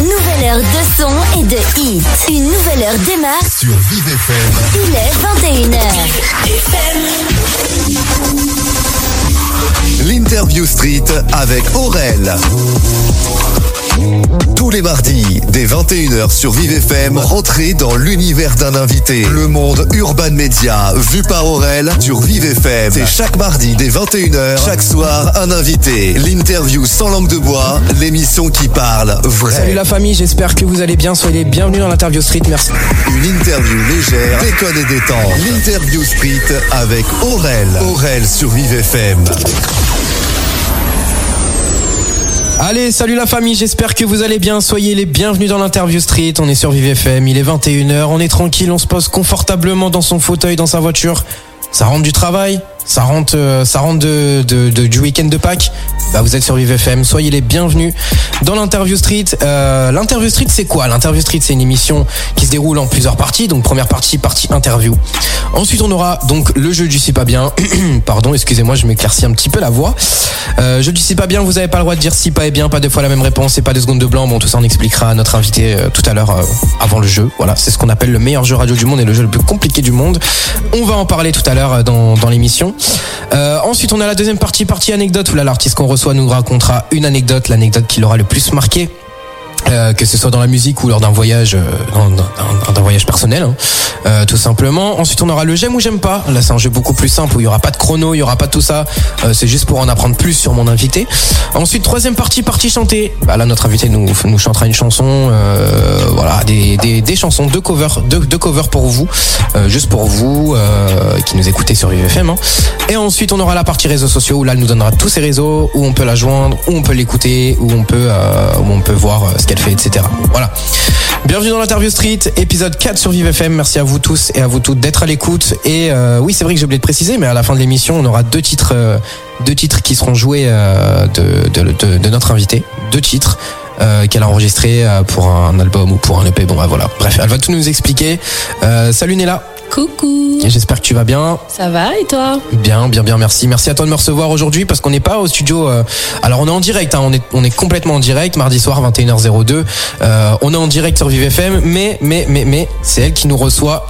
Nouvelle heure de son et de hit. Une nouvelle heure démarre sur Vive FM. Il est 21h. L'interview street avec Aurel. Tous les mardis, dès 21h sur Vive FM, rentrez dans l'univers d'un invité. Le monde Urban Media, vu par Aurel sur Vive FM. C'est chaque mardi, dès 21h, chaque soir, un invité. L'interview sans langue de bois, l'émission qui parle vrai. Salut la famille, j'espère que vous allez bien. Soyez les bienvenus dans l'interview street, merci. Une interview légère, déconne et détente. L'interview street avec Aurel. Aurel sur Vive FM. Allez, salut la famille, j'espère que vous allez bien. Soyez les bienvenus dans l'interview street. On est sur Vive FM, il est 21h, on est tranquille, on se pose confortablement dans son fauteuil, dans sa voiture. Ça rentre du travail, ça rentre du week-end de Pâques. Bah vous êtes sur Vive FM, soyez les bienvenus dans l'interview street. L'interview street c'est quoi ? L'interview street c'est une émission qui se déroule en plusieurs parties. Donc première partie interview. Ensuite on aura donc le jeu du sais pas bien. Pardon, excusez-moi, je m'éclaircis un petit peu la voix. Jeu du sais pas bien, vous avez pas le droit de dire si pas et bien, pas deux fois la même réponse et pas 2 secondes de blanc. Bon, tout ça on expliquera à notre invité tout à l'heure avant le jeu. Voilà, c'est ce qu'on appelle le meilleur jeu radio du monde et le jeu le plus compliqué du monde. On va en parler tout à l'heure dans l'émission. Ensuite on a la deuxième partie anecdote où là l'artiste qu'on reçoit nous racontera une anecdote, l'anecdote qui l'aura le plus marqué. Que ce soit dans la musique ou lors d'un voyage, d'un voyage personnel, tout simplement. Ensuite, on aura le j'aime ou j'aime pas. Là, c'est un jeu beaucoup plus simple où il y aura pas de chrono, il y aura pas de tout ça. C'est juste pour en apprendre plus sur mon invité. Ensuite, troisième partie chantée. Bah là, notre invité nous chantera une chanson, voilà, des chansons, deux covers pour vous, juste pour vous qui nous écoutez sur UFM. Et ensuite, on aura la partie réseaux sociaux où là, elle nous donnera tous ses réseaux, où on peut la joindre, où on peut l'écouter, où on peut voir ce qu'elle fait, etc. Voilà. Bienvenue dans l'interview street, épisode 4 sur Vive FM. Merci à vous tous et à vous toutes d'être à l'écoute. Et oui, c'est vrai que j'ai oublié de préciser, mais à la fin de l'émission, on aura deux titres qui seront joués de notre invité. 2 titres qu'elle a enregistrés pour un album ou pour un EP. Bon, bah, voilà. Bref, elle va tout nous expliquer. Salut Néla. Coucou. Et j'espère que tu vas bien. Ça va et toi ? Bien, merci. Merci à toi de me recevoir aujourd'hui parce qu'on n'est pas au studio. Alors on est en direct, on est complètement en direct, mardi soir 21h02. On est en direct sur Vive FM, mais c'est elle qui nous reçoit.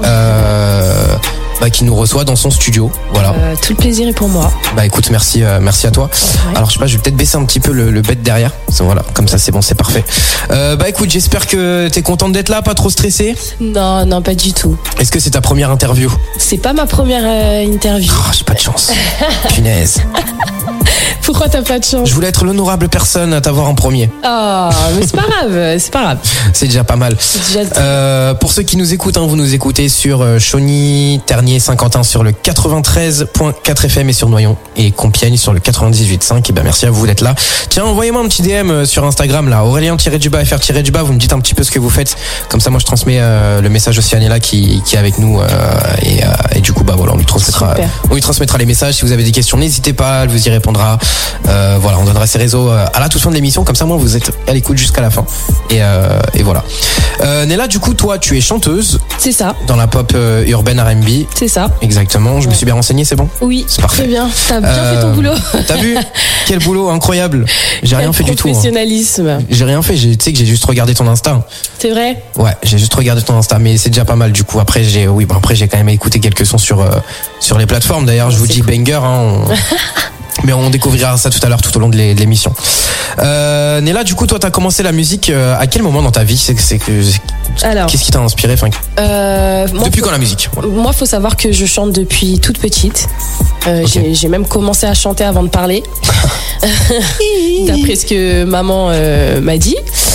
Qui nous reçoit dans son studio, voilà. Tout le plaisir est pour moi. Bah écoute, merci à toi. Ouais. Alors je sais pas, je vais peut-être baisser un petit peu le bed derrière. Voilà, comme ça c'est bon, c'est parfait. Bah écoute, j'espère que t'es contente d'être là, pas trop stressée. Non, pas du tout. Est-ce que c'est ta première interview ? C'est pas ma première interview. Oh, j'ai pas de chance. Punaise. Pourquoi t'as pas de chance ? Je voulais être l'honorable personne à t'avoir en premier. Oh, mais c'est pas grave. C'est déjà pas mal. Pour ceux qui nous écoutent, vous nous écoutez sur Chauny, Ternier, Saint-Quentin sur le 93.4 FM et sur Noyon et Compiègne sur le 98.5. Et ben merci à vous d'être là. Tiens, envoyez-moi un petit DM sur Instagram là, Aurélien-FR-, vous me dites un petit peu ce que vous faites. Comme ça moi je transmets le message aussi à Néla qui est avec nous et du coup bah voilà, on lui transmettra les messages. Si vous avez des questions, n'hésitez pas, elle vous y répondra. Voilà, on donnera ses réseaux à la toute fin de l'émission, comme ça moi vous êtes à l'écoute jusqu'à la fin. Et voilà. Néla, du coup toi tu es chanteuse. C'est ça. Dans la pop urbaine R&B. C'est ça. Exactement, je me suis bien renseigné, c'est bon ? Oui, c'est parfait. Très bien, t'as bien fait ton boulot. T'as vu ? Quel boulot incroyable. J'ai rien fait du tout. Professionnalisme. J'ai rien fait, tu sais que j'ai juste regardé ton Insta. C'est vrai ? Ouais, j'ai juste regardé ton Insta, mais c'est déjà pas mal du coup. Après j'ai quand même écouté quelques sons sur les plateformes. D'ailleurs, je vous dis cool. Banger mais on découvrira ça tout à l'heure, tout au long de l'émission. Néla, du coup, toi, t'as commencé la musique à quel moment dans ta vie ? Qu'est-ce qui t'a inspiré depuis quand la musique ? Voilà. Moi, faut savoir que je chante depuis toute petite. Okay. J'ai même commencé à chanter avant de parler. D'après ce que maman m'a dit.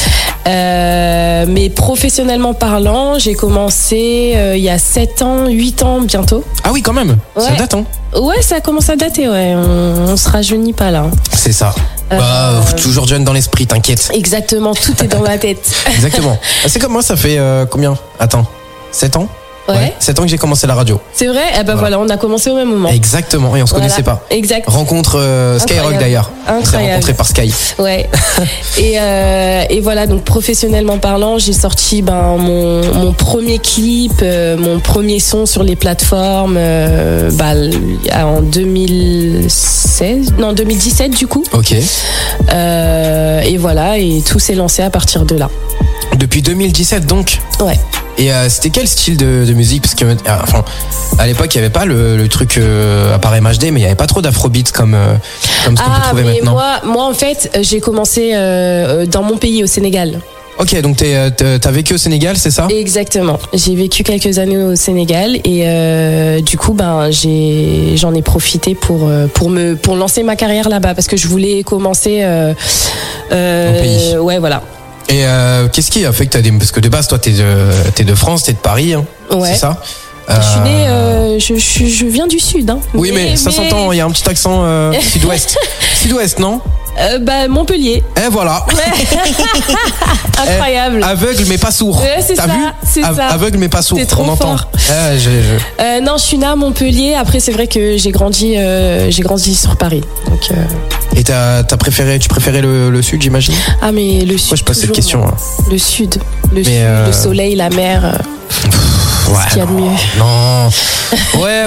Mais professionnellement parlant, j'ai commencé il y a 7 ans, 8 ans bientôt. Ah oui, quand même. Ouais. Ça date, Ouais, ça commence à dater, ouais. On se rajeunit pas là. C'est ça. Toujours jeune dans l'esprit, t'inquiète. Exactement, tout est dans la tête. Exactement. C'est comme moi, ça fait combien ? Attends, 7 ans ? Ouais. 7 ans que j'ai commencé la radio. C'est vrai ? Eh ben voilà, on a commencé au même moment. Exactement, et on se connaissait pas. Exact. Rencontre Skyrock d'ailleurs. Incroyable. On s'est rencontrés par Sky. Ouais. Et voilà, donc professionnellement parlant, j'ai sorti mon premier clip, mon premier son sur les plateformes en 2017 du coup. Ok. Et voilà, et tout s'est lancé à partir de là. Depuis 2017 donc. Ouais. Et c'était quel style de musique? Parce que enfin, à l'époque il y avait pas le truc à part MHD, mais il y avait pas trop d'afrobeat comme ce qu'on peut trouver mais maintenant. moi en fait j'ai commencé dans mon pays au Sénégal. Ok, donc t'as vécu au Sénégal, c'est ça? Exactement. J'ai vécu quelques années au Sénégal et du coup j'en ai profité pour lancer ma carrière là-bas parce que je voulais commencer pays. Ouais, voilà. Et qu'est-ce qui a fait que parce que de base toi t'es de France, t'es de Paris, hein, ouais. C'est ça? Je suis née, je viens du sud, hein. Oui, mais ça s'entend, il y a un petit accent sud-ouest. Sud-ouest, non? Montpellier. Et voilà. Incroyable. Aveugle mais pas sourd. Ouais, c'est T'as ça, vu? c'est ça. Aveugle mais pas sourd. C'est trop on entend. fort. Non, je suis née à Montpellier. Après, c'est vrai que j'ai grandi sur Paris. Donc. Et tu préférais le sud, j'imagine? Ah, mais le sud. Moi, je pose cette question. Hein. Le sud, le soleil, la mer. Ouais, ce qu'il y a de mieux. Non. Ouais.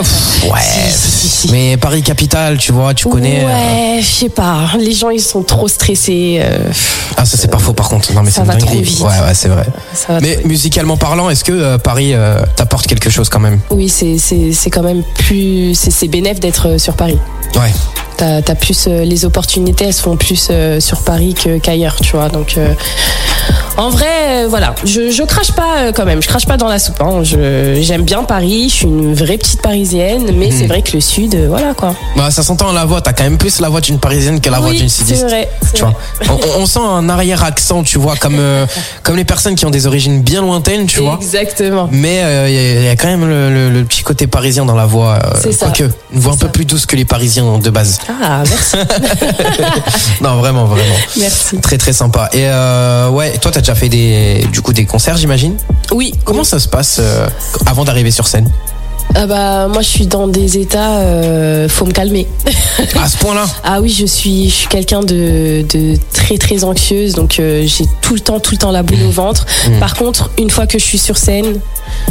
Si. Mais Paris capitale, tu vois, tu connais. Ouais, je sais pas. Les gens, ils sont trop stressés. Ah, ça c'est pas faux par contre. Non, mais ça c'est va une trop dinguerie. vite. Ouais, c'est vrai. Mais trop musicalement parlant, est-ce que Paris t'apporte quelque chose quand même? Oui, c'est quand même plus. C'est bénéf d'être sur Paris. Ouais. T'as plus les opportunités, elles se font plus sur Paris qu'ailleurs, tu vois. Donc en vrai, voilà, je crache pas quand même, je crache pas dans la soupe. Hein. J'aime bien Paris, je suis une vraie petite Parisienne, mais c'est vrai que le sud, voilà quoi. Bah ça s'entend à la voix, t'as quand même plus la voix d'une Parisienne que la voix d'une sudiste. C'est vrai. Tu vois. On sent un arrière accent, tu vois, comme les personnes qui ont des origines bien lointaines, tu vois. Exactement. Mais il y a quand même le petit côté parisien dans la voix. C'est ça. Quoique, une voix un peu plus douce que les Parisiens de base. Ah, merci. Non, vraiment. Merci. Très très sympa. Et ouais, toi t'as déjà fait des concerts, j'imagine? Oui. Comment ça se passe avant d'arriver sur scène? Moi je suis dans des états faut me calmer. À ce point-là? Ah oui, je suis quelqu'un de très très anxieuse, donc j'ai tout le temps la boule au ventre. Par contre, une fois que je suis sur scène,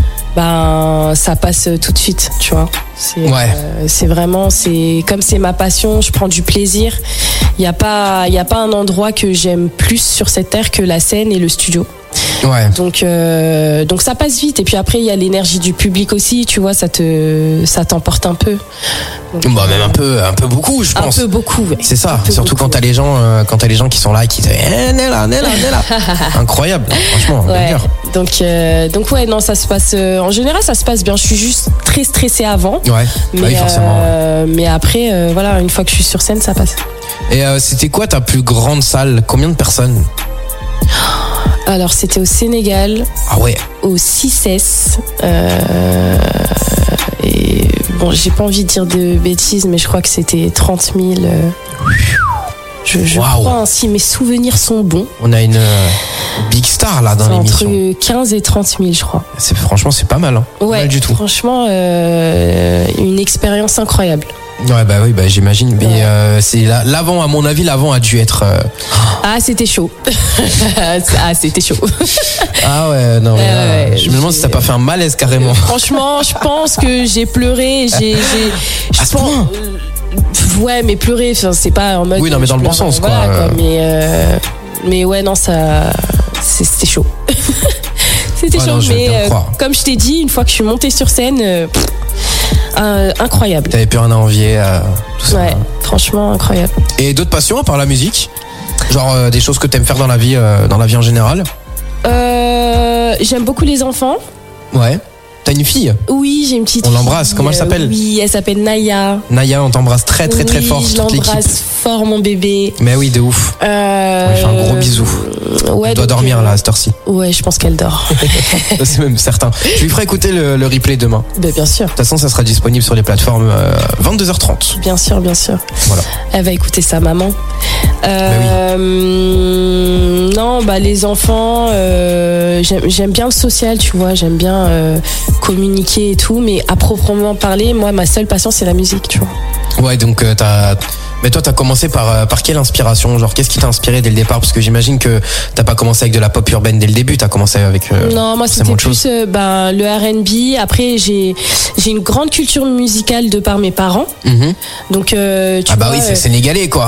ça passe tout de suite, tu vois. C'est vraiment, comme c'est ma passion, je prends du plaisir. Il y a pas un endroit que j'aime plus sur cette terre que la scène et le studio. Ouais. Donc ça passe vite. Et puis après il y a l'énergie du public aussi, tu vois, ça t'emporte un peu. Donc, même un peu beaucoup, je pense. Un peu beaucoup. Ouais. C'est ça. Surtout quand t'as les gens qui sont là et qui te Nella. Incroyable, franchement. Ouais. Donc ouais, non, ça se passe. En général, ça se passe bien. Je suis juste très stressée avant. Ouais. Mais, oui, forcément. Mais après, voilà, une fois que je suis sur scène, ça passe. Et c'était quoi ta plus grande salle? Combien de personnes? Alors, c'était au Sénégal. Ah ouais. Au 6S. Et bon, j'ai pas envie de dire de bêtises, mais je crois que c'était 30 000. Je crois, si mes souvenirs sont bons. On a une big star là dans l'émission. Entre 15 et 30 000, je crois. Franchement, c'est pas mal. Hein. Ouais, pas mal du tout. Franchement, une expérience incroyable. Ouais, j'imagine. Mais c'est l'avant, à mon avis, l'avant a dû être. Ah, c'était chaud. C'était chaud. Ah ouais, non. Je me demande si t'as pas fait un malaise carrément. Franchement, je pense que j'ai pleuré. À ce point. Ouais, mais pleurer, c'est pas en mode. Oui, non, mais dans le bon sens, quoi. Voilà, quoi. Mais ouais, non, c'était chaud. C'était chaud, mais comme je t'ai dit, une fois que je suis montée sur scène. Incroyable. T'avais plus rien à envier. Tout ça. Ouais, franchement incroyable. Et d'autres passions à part la musique? Genre des choses que t'aimes faire dans la vie en général? J'aime beaucoup les enfants. Ouais. T'as une fille? Oui, j'ai une petite fille. On l'embrasse, comment elle s'appelle? Oui, elle s'appelle Naya. Naya, on t'embrasse très très très fort. Je l'embrasse fort, mon bébé. Mais oui, de ouf. On lui fait un gros bisou. Ouais, elle doit dormir là à cette heure-ci. Ouais, je pense qu'elle dort. C'est même certain. Je lui ferai écouter le replay demain. Bien sûr. De toute façon, ça sera disponible sur les plateformes 22h30. Bien sûr. Voilà. Elle va écouter sa maman. Non, les enfants, j'aime bien le social, tu vois, j'aime bien communiquer et tout, mais à proprement parler, moi, ma seule passion, c'est la musique, tu vois. Ouais, donc Mais toi, t'as commencé par quelle inspiration? Genre, qu'est-ce qui t'a inspiré dès le départ? Parce que j'imagine que t'as pas commencé avec de la pop urbaine dès le début, t'as commencé avec. Non, moi c'était plus le R&B. Après, j'ai une grande culture musicale de par mes parents. Donc, oui, c'est sénégalais, quoi.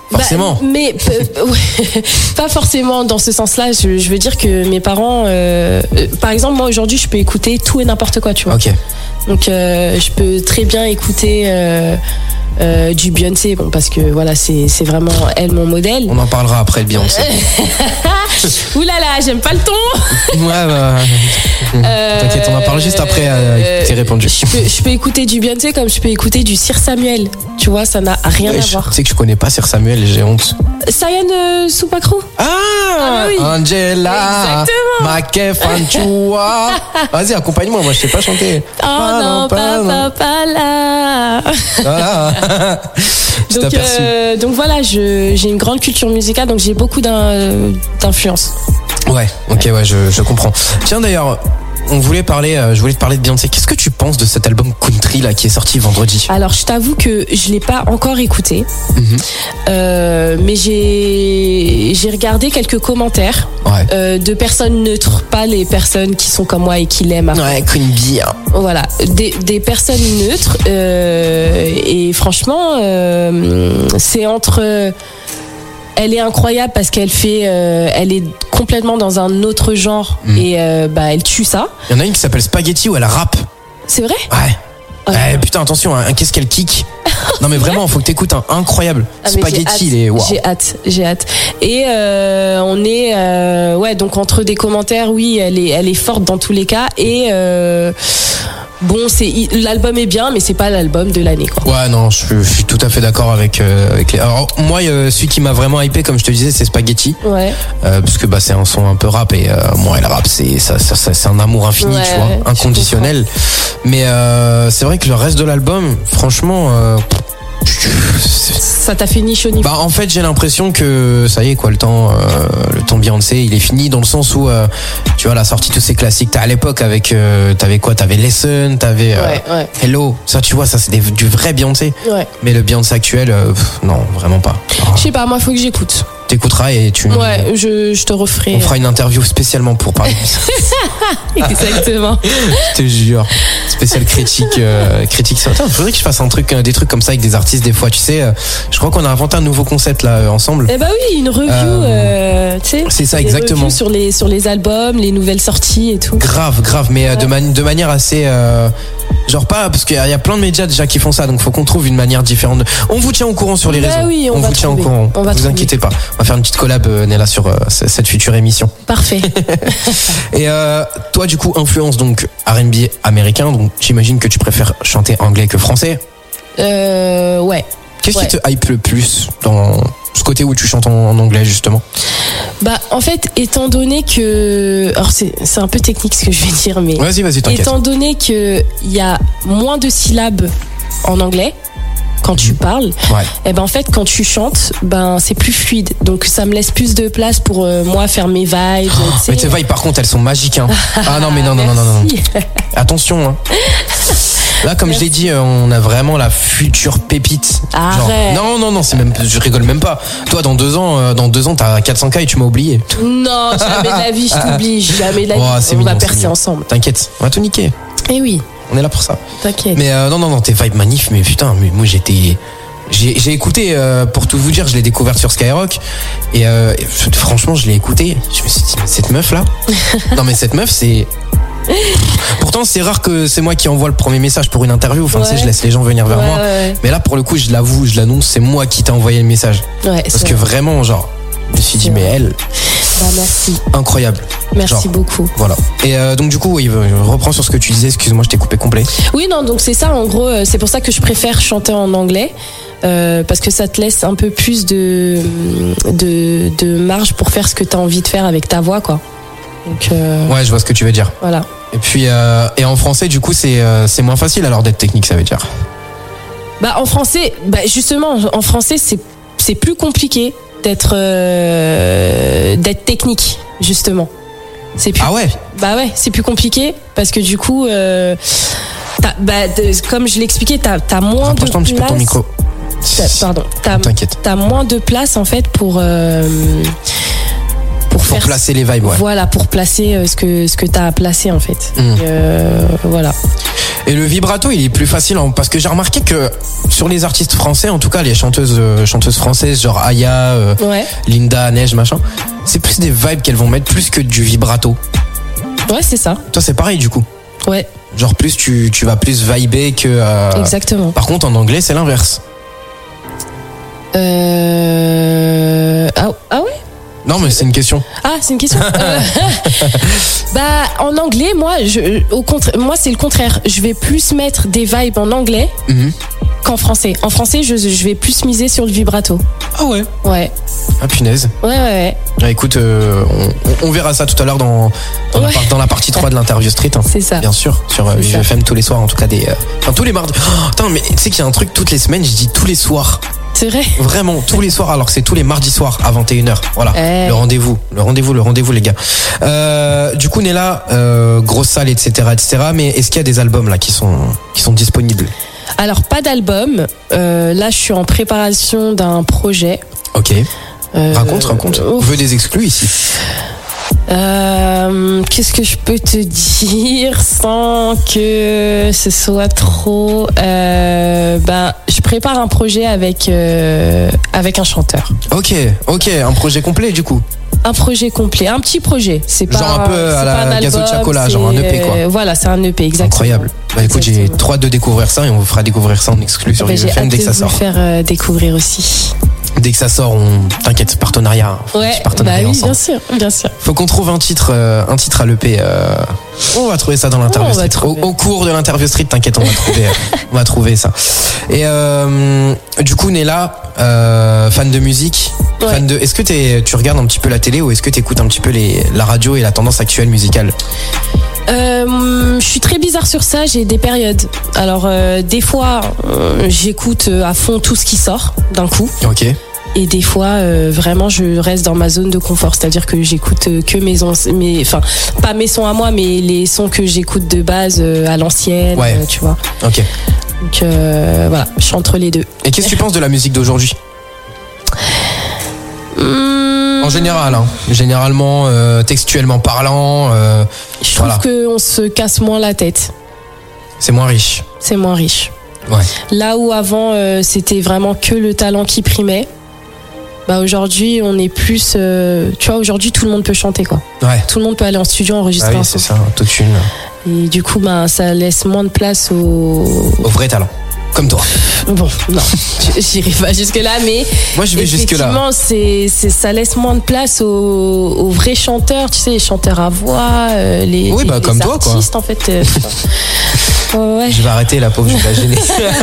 Forcément. Mais ouais, pas forcément dans ce sens-là. Je veux dire que mes parents, par exemple, moi aujourd'hui, je peux écouter tout et n'importe quoi, tu vois. Ok. Donc je peux très bien écouter du Beyoncé, bon parce que voilà, c'est vraiment elle mon modèle. On en parlera après le Beyoncé. Ouh là là, j'aime pas le ton. Ouais, bah. T'inquiète, on en parle juste après t'es répondu. Je peux écouter du Beyoncé comme je peux écouter du Sir Samuel. Tu vois, ça n'a rien à voir. Tu sais que je connais pas Sir Samuel et j'ai honte. Sayan Soupacrou. Ah oui. Angela. Exactement. Makefanchua. Vas-y, accompagne-moi, moi je sais pas chanter. Oh non, pas là. Voilà. Donc voilà, j'ai une grande culture musicale, donc j'ai beaucoup d'influence. Ouais, ok, ouais, je comprends. Tiens, d'ailleurs, je voulais te parler de Beyoncé. Qu'est-ce que tu penses de cet album Country là qui est sorti vendredi? Alors, je t'avoue que je l'ai pas encore écouté, mais j'ai regardé quelques commentaires de personnes neutres, pas les personnes qui sont comme moi et qui l'aiment. Ouais, Queen Bee. Voilà, des personnes neutres et franchement, c'est entre. Elle est incroyable parce qu'elle elle est complètement dans un autre genre et elle tue ça. Il y en a une qui s'appelle Spaghetti où elle rappe. C'est vrai? Ouais. Ouais, putain, attention, qu'est-ce qu'elle kick. Non mais vraiment, faut que t'écoutes incroyable. Spaghetti, il est wow. J'ai hâte. Et on est donc entre des commentaires, oui, elle est forte dans tous les cas et bon, l'album est bien, mais c'est pas l'album de l'année, quoi. Ouais, non, je suis tout à fait d'accord avec les. Alors moi, celui qui m'a vraiment hypé, comme je te disais, c'est Spaghetti. Ouais. Parce que c'est un son un peu rap et moi, le rap, c'est un amour infini, tu vois, inconditionnel. Mais c'est vrai que le reste de l'album, franchement. Ça t'a fait ni chaud ni froid. Bah en fait j'ai l'impression que ça y est quoi, le temps Beyoncé il est fini dans le sens où tu vois, elle a sorti tous ces classiques. T'as à l'époque avec t'avais Lesson, t'avais Hello, ça tu vois, ça c'est du vrai Beyoncé. Ouais. Mais le Beyoncé actuel non, vraiment pas. Je sais pas, moi faut que j'écoute. T'écouteras et tu. Ouais, je te referai. On fera une interview spécialement pour parler de ça. Exactement. Je te jure. Spécial critique. Attends, faudrait que je fasse des trucs comme ça avec des artistes des fois. Tu sais, je crois qu'on a inventé un nouveau concept là ensemble. Eh bah oui, une review. Tu sais. C'est ça, exactement. Sur les albums, les nouvelles sorties et tout. Grave, mais de manière assez. Genre pas, parce qu'il y a plein de médias déjà qui font ça, donc faut qu'on trouve une manière différente. On vous tient au courant sur les réseaux. Oui, on vous tient au courant. Vous inquiétez pas. On va faire une petite collab, Nella, sur cette future émission. Parfait. Et toi, du coup, influence donc R&B américain, donc j'imagine que tu préfères chanter anglais que français. Ouais. Qu'est-ce qui te hype le plus dans ce côté où tu chantes en anglais justement? Bah en fait, étant donné que, alors c'est un peu technique ce que je vais dire, mais vas-y, t'inquiète. Étant donné que il y a moins de syllabes en anglais quand tu parles, et ben en fait quand tu chantes, c'est plus fluide, donc ça me laisse plus de place pour moi faire mes vibes. Mais tes vibes par contre elles sont magiques hein. Ah non mais non. Attention hein. Là, comme je l'ai dit, on a vraiment la future pépite. Arrête. Genre, non, c'est même, je rigole même pas. Toi, dans 2 ans, t'as 400K et tu m'as oublié. Non, jamais de la vie, je t'oublie, jamais de la vie. On va percer ensemble. T'inquiète, on va tout niquer. Eh oui. On est là pour ça. T'inquiète. Mais non, tes vibes magnifiques, mais putain, mais moi j'ai écouté, pour tout vous dire, je l'ai découvert sur Skyrock et franchement, je l'ai écouté. Je me suis dit, mais cette meuf là, non mais cette meuf c'est. Pourtant c'est rare que c'est moi qui envoie le premier message pour une interview. Enfin tu sais, je laisse les gens venir vers moi. Mais là pour le coup je l'avoue, je l'annonce, c'est moi qui t'ai envoyé le message. Parce que vraiment genre je me suis dit mais elle. Bah merci. Incroyable. Merci beaucoup. Voilà. Et donc du coup je reprends sur ce que tu disais. Excuse-moi, je t'ai coupé complet. Oui non, donc c'est ça en gros. C'est pour ça que je préfère chanter en anglais. Parce que ça te laisse un peu plus de marge pour faire ce que t'as envie de faire avec ta voix quoi. Donc, ouais, je vois ce que tu veux dire. Voilà. Et puis et en français du coup c'est moins facile alors d'être technique, ça veut dire. Bah en français, justement en français c'est plus compliqué d'être technique justement. C'est plus. Ah ouais. Bah ouais, c'est plus compliqué parce que du coup comme je l'expliquais, t'as moins de place. Un petit peu ton micro. Pardon. T'inquiète. T'as moins de place en fait pour pour placer les vibes, ouais. Voilà, pour placer ce que t'as à placer en fait. Voilà. Et le vibrato, il est plus facile parce que j'ai remarqué que sur les artistes français, en tout cas les chanteuses françaises, genre Aya, Linda, Neige, machin, c'est plus des vibes qu'elles vont mettre plus que du vibrato. Ouais, c'est ça. Toi, c'est pareil du coup. Ouais. Genre plus tu vas plus vibrer que. Exactement. Par contre, en anglais, c'est l'inverse. Ah ouais. Non, mais c'est une question. Ah, c'est une question. En anglais, moi, c'est le contraire. Je vais plus mettre des vibes en anglais qu'en français. En français, je vais plus miser sur le vibrato. Ah ouais. Ouais. Ah punaise. Ouais. Ah, écoute, on verra ça tout à l'heure dans la partie 3 de l'interview street. Hein. C'est ça. Bien sûr, sur VFM tous les soirs, en tout cas tous les mardis. Oh, putain, mais tu sais qu'il y a un truc toutes les semaines, je dis tous les soirs. C'est vrai. Vraiment, tous les soirs, alors que c'est tous les mardis soirs à 21h. Voilà, le rendez-vous, les gars. Du coup, Nella, grosse salle, etc. Mais est-ce qu'il y a des albums là qui sont disponibles? Alors, pas d'album. Là, je suis en préparation d'un projet. Ok. Raconte. On veut des exclus ici. Qu'est-ce que je peux te dire sans que ce soit trop je prépare un projet avec un chanteur. Ok, un projet complet du coup. Un projet complet, un petit projet. C'est pas genre un peu à la Gazo Chacola, genre un EP quoi. Voilà, c'est un EP, exactement. Incroyable. Bah écoute, j'ai trop hâte de découvrir ça et on vous fera découvrir ça en exclu sur VFM dès que ça sort. J'ai hâte de vous faire découvrir aussi. Dès que ça sort, t'inquiète, partenariat. Ouais, partenariat ensemble. bien sûr. Faut qu'on trouve un titre à l'EP. On va trouver ça dans l'interview street. Au cours de l'interview street, t'inquiète, on va trouver ça. Et du coup, Nella, fan de musique, est-ce que tu regardes un petit peu la télé ou est-ce que t'écoutes un petit peu la radio et la tendance actuelle musicale? Je suis très bizarre sur ça, j'ai des périodes. Alors des fois j'écoute à fond tout ce qui sort d'un coup. Ok. Et des fois vraiment je reste dans ma zone de confort, c'est-à-dire que j'écoute que pas mes sons à moi, mais les sons que j'écoute de base à l'ancienne, tu vois. Ok. Donc voilà, je suis entre les deux. Et qu'est-ce que tu penses de la musique d'aujourd'hui? En général, généralement, textuellement parlant. Je trouve qu'on se casse moins la tête. C'est moins riche. Ouais. Là où avant, c'était vraiment que le talent qui primait. Aujourd'hui, on est plus. Tu vois, aujourd'hui, tout le monde peut chanter, quoi. Ouais. Tout le monde peut aller en studio enregistrer un son. C'est ça, autotune. Et du coup, ça laisse moins de place au vrai talent. Comme toi. Bon, non, j'irai pas jusque-là, mais moi je vais jusque-là. Effectivement, ça laisse moins de place aux vrais chanteurs, tu sais, les chanteurs à voix, les comme toi, artistes, quoi. En fait. Ouais. Je vais arrêter, la pauvre, je vais la gêner.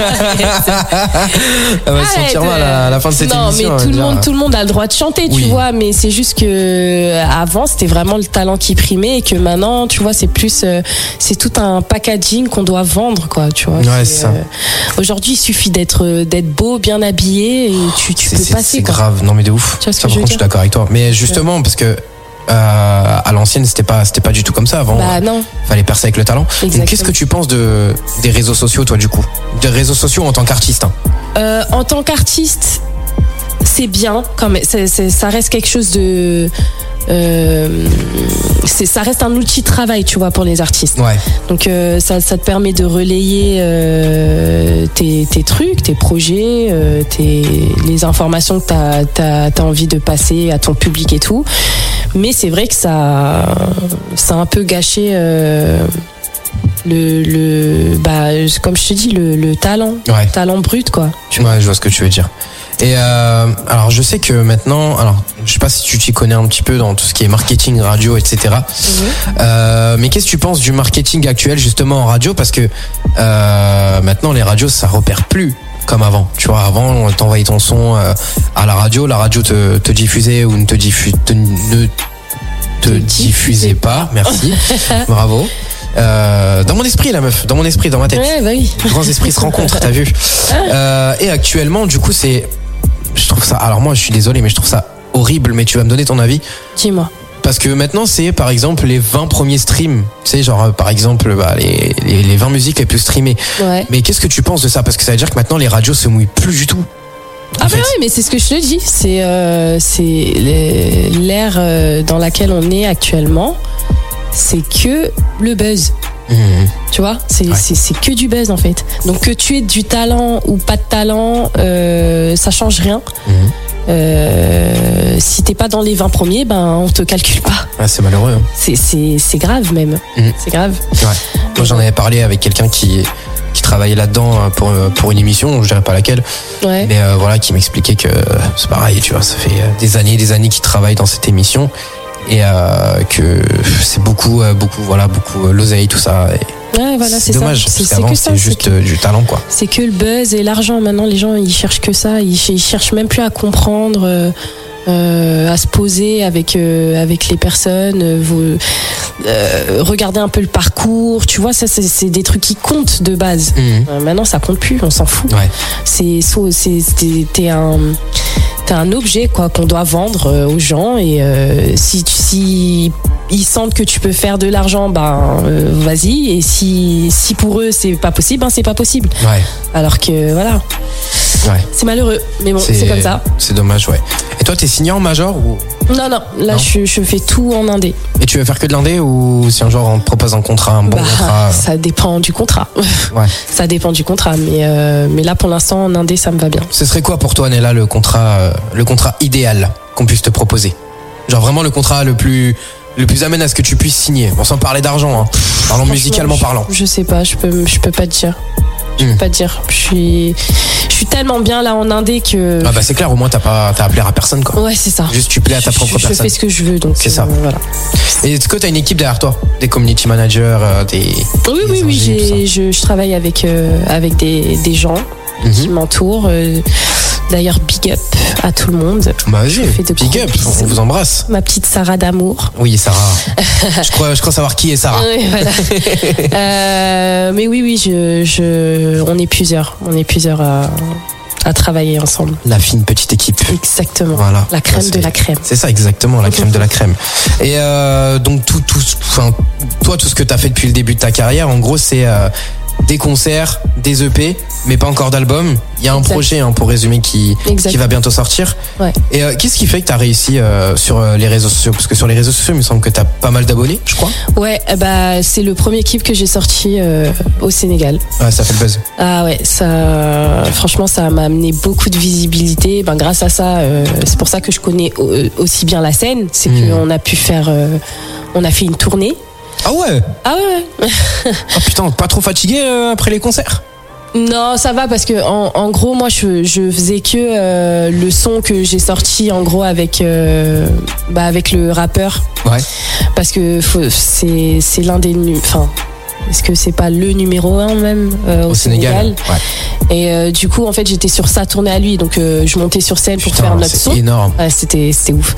Elle va se sentir mal à la fin de cette émission. Non, mais tout le monde a le droit de chanter, tu vois, mais c'est juste que avant c'était vraiment le talent qui primait et que maintenant, tu vois, c'est plus, c'est tout un packaging qu'on doit vendre, quoi, tu vois. Ouais, c'est ça. Aujourd'hui, il suffit d'être beau, bien habillé et tu peux passer. C'est grave, non mais de ouf. Tu vois ce que par contre, je suis d'accord avec toi. Mais justement, parce que à l'ancienne, c'était pas du tout comme ça avant. Non. Fallait percer avec le talent. Donc, qu'est-ce que tu penses des réseaux sociaux, toi, du coup? Des réseaux sociaux en tant qu'artiste? En tant qu'artiste, c'est bien, quand même. Ça reste quelque chose de. Ça reste un outil de travail, tu vois, pour les artistes. Ouais. Donc ça te permet de relayer tes trucs, tes projets, les informations que t'as envie de passer à ton public et tout. Mais c'est vrai que ça a un peu gâché comme je te dis, le talent, talent brut, quoi. Ouais, je vois ce que tu veux dire. Et alors je sais que maintenant, je sais pas si tu t'y connais un petit peu dans tout ce qui est marketing, radio, etc. Mais qu'est-ce que tu penses du marketing actuel justement en radio? Parce que maintenant les radios, ça repère plus comme avant. Tu vois, avant t'envoyais ton son à la radio te diffusait ou ne te diffusait pas. Merci, bravo. Dans mon esprit, la meuf, dans ma tête. Ouais, oui. Les grands esprits se rencontrent, t'as vu. Et actuellement, du coup, je trouve ça. Alors moi, je suis désolé, mais je trouve ça horrible. Mais tu vas me donner ton avis. Dis-moi. Parce que maintenant, c'est par exemple les 20 premiers streams. Tu sais, genre par exemple les 20 musiques les plus streamées. Ouais. Mais qu'est-ce que tu penses de ça? Parce que ça veut dire que maintenant les radios se mouillent plus du tout. Ah bah oui, mais c'est ce que je te dis. C'est l'ère dans laquelle on est actuellement. C'est que le buzz. Tu vois, c'est que du buzz en fait. Donc que tu aies du talent ou pas de talent, ça change rien. Si t'es pas dans les 20 premiers, ben on te calcule pas. Ah, c'est malheureux. C'est grave même. C'est grave. Ouais. Moi j'en avais parlé avec quelqu'un qui travaillait là-dedans pour une émission, je dirais pas laquelle, Ouais. mais voilà, qui m'expliquait que c'est pareil, tu vois, ça fait des années qu'il travaille dans cette émission et que c'est beaucoup l'oseille, tout ça. Et Ouais, voilà, c'est dommage, ça. parce qu'avant que ça, c'était juste du talent, quoi. c'est que le buzz et l'argent. Maintenant, les gens, ils cherchent que ça. Ils cherchent même plus à comprendre, à se poser avec les personnes. Regarder un peu le parcours. Tu vois, ça, c'est des trucs qui comptent de base. Maintenant, ça compte plus. On s'en fout. Ouais. T'es un objet, quoi, qu'on doit vendre aux gens. Et si ils sentent que tu peux faire de l'argent, vas-y. Et si pour eux c'est pas possible, c'est pas possible. Ouais. Alors que voilà, c'est malheureux, mais bon, c'est comme ça. C'est dommage, ouais. Et toi, t'es signé en major ou Non, là je fais tout en indé. et tu veux faire que de l'indé, ou si un jour on te propose un contrat, un bon contrat Ça dépend du contrat. Ouais. Ça dépend du contrat, mais là pour l'instant en indé ça me va bien. Ce serait quoi pour toi, Nella, le contrat idéal qu'on puisse te proposer? Genre vraiment le contrat le plus amène à ce que tu puisses signer. Bon, sans parler d'argent, hein. Parlons musicalement parlant. Je sais pas, je peux pas te dire. Je peux pas te dire. Je suis tellement bien là en indé que. Ah bah c'est clair, au moins t'as à plaire à personne, quoi. Ouais, c'est ça. Juste tu plais à ta propre personne. Je fais ce que je veux, donc. C'est ça. Voilà. Et est-ce que t'as une équipe derrière toi? Des community managers, des. Oui, je travaille avec des gens qui m'entourent. D'ailleurs, big up à tout le monde. Bah vas-y, Je fais de big gros up, bisous. on vous embrasse. Ma petite Sarah d'amour. Oui, Sarah. je crois savoir qui est Sarah. Oui, voilà. Mais oui, on est plusieurs. On est plusieurs à travailler ensemble. La fine petite équipe. Exactement. Voilà. La crème de la crème. C'est ça, exactement, la crème de la crème. Et donc toi, tout ce que t'as fait depuis le début de ta carrière, en gros, c'est des concerts, des EP, mais pas encore d'album. Il y a un Exact. projet, pour résumer, qui va bientôt sortir. Ouais. Et qu'est-ce qui fait que t'as réussi sur les réseaux sociaux? Parce que sur les réseaux sociaux, il me semble que t'as pas mal d'abonnés, je crois. Ouais, c'est le premier clip que j'ai sorti au Sénégal. Ouais, ça fait le buzz. Ah ouais, franchement, ça m'a amené beaucoup de visibilité. Grâce à ça, c'est pour ça que je connais aussi bien la scène. C'est qu'on a pu on a fait une tournée. Ah ouais? Ah ouais. Oh putain, pas trop fatigué après les concerts? Non, ça va parce que en gros, moi, je faisais que le son que j'ai sorti en gros avec le rappeur. Ouais. Parce que c'est l'un des est-ce que c'est pas le numéro 1 même au Sénégal? Ouais. Et du coup, en fait, j'étais sur sa tournée à lui, donc je montais sur scène pour faire notre son. C'est énorme. Ouais, c'était ouf.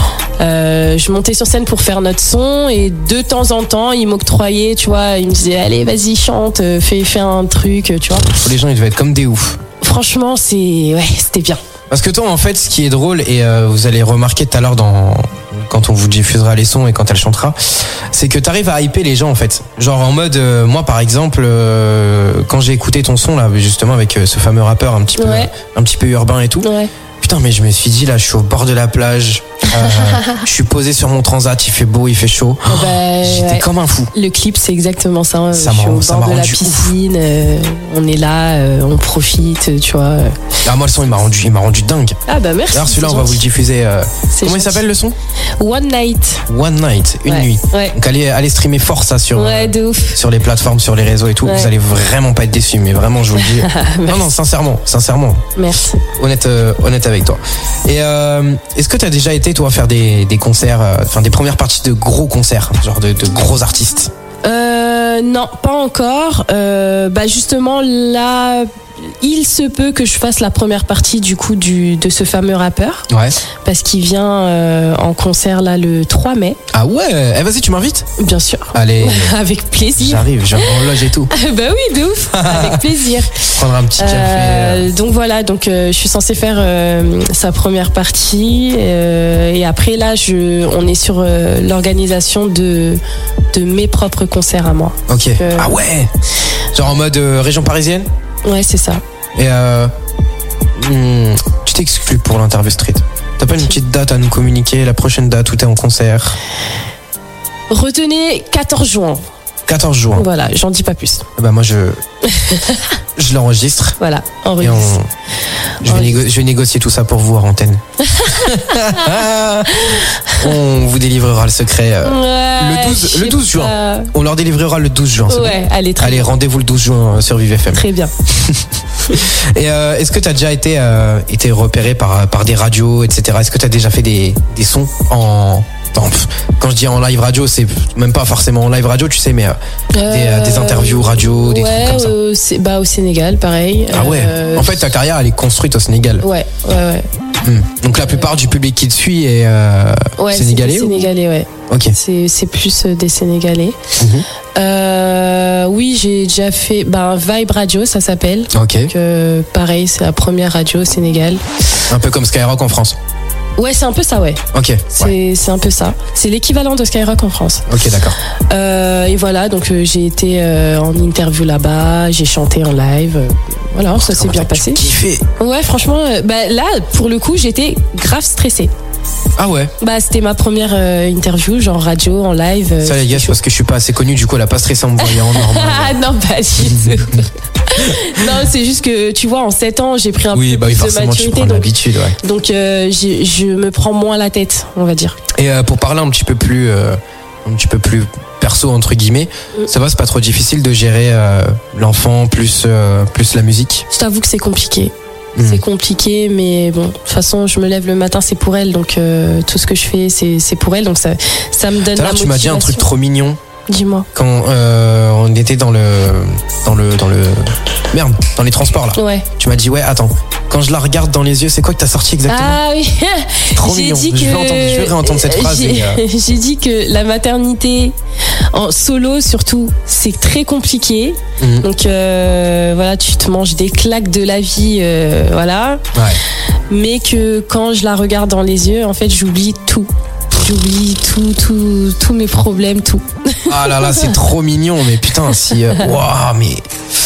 Je montais sur scène pour faire notre son et de temps en temps, il m'octroyait, tu vois, il me disait allez, vas-y, chante, fais un truc, tu vois. Les gens, ils devaient être comme des oufs. Franchement, c'était bien. Parce que toi, en fait, ce qui est drôle, et vous allez remarquer tout à l'heure quand on vous diffusera les sons et quand elle chantera, c'est que t'arrives à hyper les gens, en fait. Genre en mode, moi par exemple, quand j'ai écouté ton son là, justement avec ce fameux rappeur un petit peu urbain et tout. Ouais. Putain, mais je me suis dit là, je suis au bord de la plage, je suis posé sur mon transat, il fait beau, il fait chaud. J'étais comme un fou. Le clip, c'est exactement ça. Ça je suis au m'a bord de la rendu piscine, on est là, on profite, tu vois. Ah, moi le son il m'a rendu dingue. Ah bah merci. Alors celui-là, on va vous le diffuser. Comment il s'appelle le son? One Night. One Night, une nuit. Ouais. Donc allez streamer fort ça sur de ouf. sur les plateformes, sur les réseaux et tout. Ouais. Vous allez vraiment pas être déçus, mais vraiment je vous le dis. Non, sincèrement. Merci. Honnête avec toi. Et est-ce que t'as déjà été toi faire des concerts, des premières parties de gros concerts, genre de gros artistes? Non, pas encore. Justement là, il se peut que je fasse la première partie du coup de ce fameux rappeur. Ouais. Parce qu'il vient en concert là le 3 mai. Ah ouais. Vas-y, tu m'invites? Bien sûr. Allez. Avec plaisir. J'arrive, j'ai un loge et tout. Bah oui, de ouf. Avec plaisir. Prendre un petit café. Donc voilà, je suis censée faire sa première partie et après là on est sur l'organisation de mes propres concerts à moi. Ok. Ah ouais. Genre en mode région parisienne? Ouais, c'est ça. Et tu t'exclus pour l'interview street. T'as pas une petite date à nous communiquer, la prochaine date où t'es en concert? Retenez 14 juin. 14 juin. Voilà, j'en dis pas plus. Bah moi je l'enregistre. Voilà, Et enregistre. je vais négocier tout ça pour vous en antenne. On vous délivrera le secret le 12 juin. On leur délivrera le 12 juin. Ouais, bon. allez, très Allez, bien. rendez-vous le 12 juin sur Vive FM. Très bien. Et est-ce que tu as déjà été repéré par des radios, etc. Est-ce que tu as déjà fait des sons quand je dis en live radio, c'est même pas forcément en live radio, tu sais, mais des interviews radio, des trucs comme ça. Au Sénégal, pareil. Ah ouais. En fait, ta carrière, elle est construite au Sénégal. Ouais. Donc la plupart du public qui te suit est sénégalais. Sénégalais, ouais. Ok. C'est plus des Sénégalais. Oui, j'ai déjà fait Vibe Radio, ça s'appelle. Ok. Donc, pareil, c'est la première radio au Sénégal. Un peu comme Skyrock en France. Ouais, c'est un peu ça, ouais. Ok. C'est un peu ça. C'est l'équivalent de Skyrock en France. Ok, d'accord. Et voilà, donc j'ai été en interview là-bas, j'ai chanté en live. Voilà, ça s'est bien passé. Kiffé. Ouais, franchement, là, pour le coup, j'étais grave stressée. Ah ouais. C'était ma première interview, genre radio, en live. Ça les gars, c'est parce que je suis pas assez connu, du coup elle a pas stressé en me voyant normal. Ah non, pas du tout. Non, c'est juste que tu vois, en 7 ans, j'ai pris un peu plus de forcément, maturité. tu prends l'habitude, ouais. Donc je me prends moins la tête, on va dire. Et pour parler un petit peu plus perso entre guillemets, ça va, c'est pas trop difficile de gérer l'enfant plus la musique? Je t'avoue que c'est compliqué. C'est compliqué, mais bon, de toute façon, je me lève le matin, c'est pour elle, donc tout ce que je fais, c'est pour elle, donc ça me donne la motivation. Tu m'as dit un truc trop mignon. Dis-moi. Quand on était dans les transports là. Ouais. Tu m'as dit attends, quand je la regarde dans les yeux, c'est quoi que t'as sorti exactement? Ah oui. Trop mignon. Je vais réentendre cette phrase. J'ai dit que la maternité en solo surtout, c'est très compliqué. Donc voilà, tu te manges des claques de la vie, voilà. Ouais. Mais que quand je la regarde dans les yeux, en fait, j'oublie tout. J'oublie tous mes problèmes, tout. Ah là là, c'est trop mignon, mais putain, si. Waouh, mais.